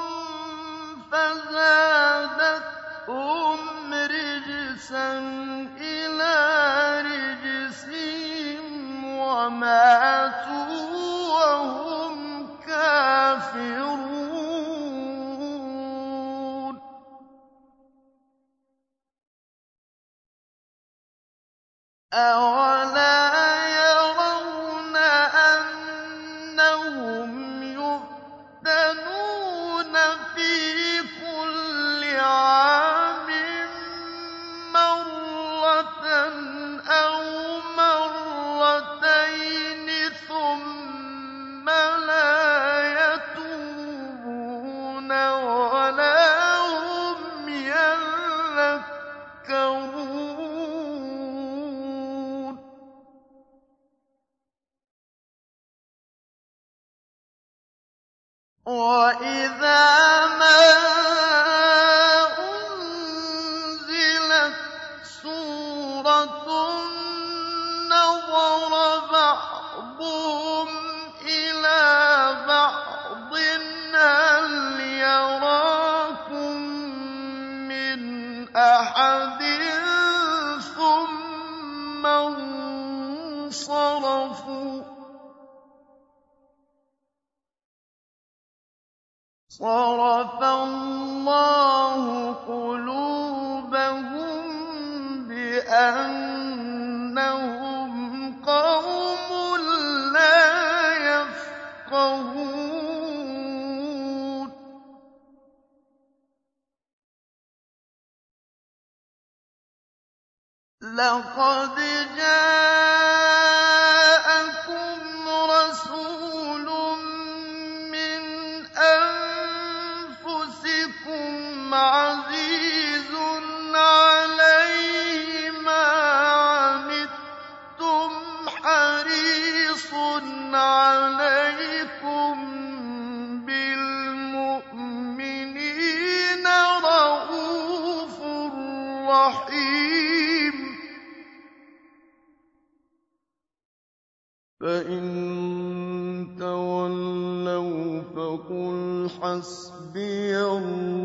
فَزَادَتْهُمْ رِجْسًا إِلَىٰ رِجْسِهِمْ وَمَاتُوا وَهُمْ كَافِرُونَ أَوَلَا يَرَوْنَ أَنَّهُمْ يُفْتَنُونَ فِي كُلِّ عَامٍ مَّرَّةً أَوْ مَرَّتَيْنِ ثُمَّ لَا يَتُوبُونَ وَلَا هُمْ يَذَّكَّرُونَ وَإِذَا مَا أُنزِلَتْ سُورَةٌ نَّظَرَ بَعْضُهُمْ إِلَىٰ بَعْضٍ هَلْ يَرَاكُم مِّنْ أَحَدٍ ثُمَّ انصَرَفُوا ۚ صَرَفَ اللَّهُ قُلُوبَهُم بِأَنَّهُمْ قَوْمٌ لَّا يَفْقَهُونَ لَقَدْ جَاءَكُمْ رَسُولٌ مِّنْ أَنفُسِكُمْ عَزِيزٌ عَلَيْهِ فَإِن تَوَلَّوْا فَقُلْ حَسْبِيَ اللَّهُ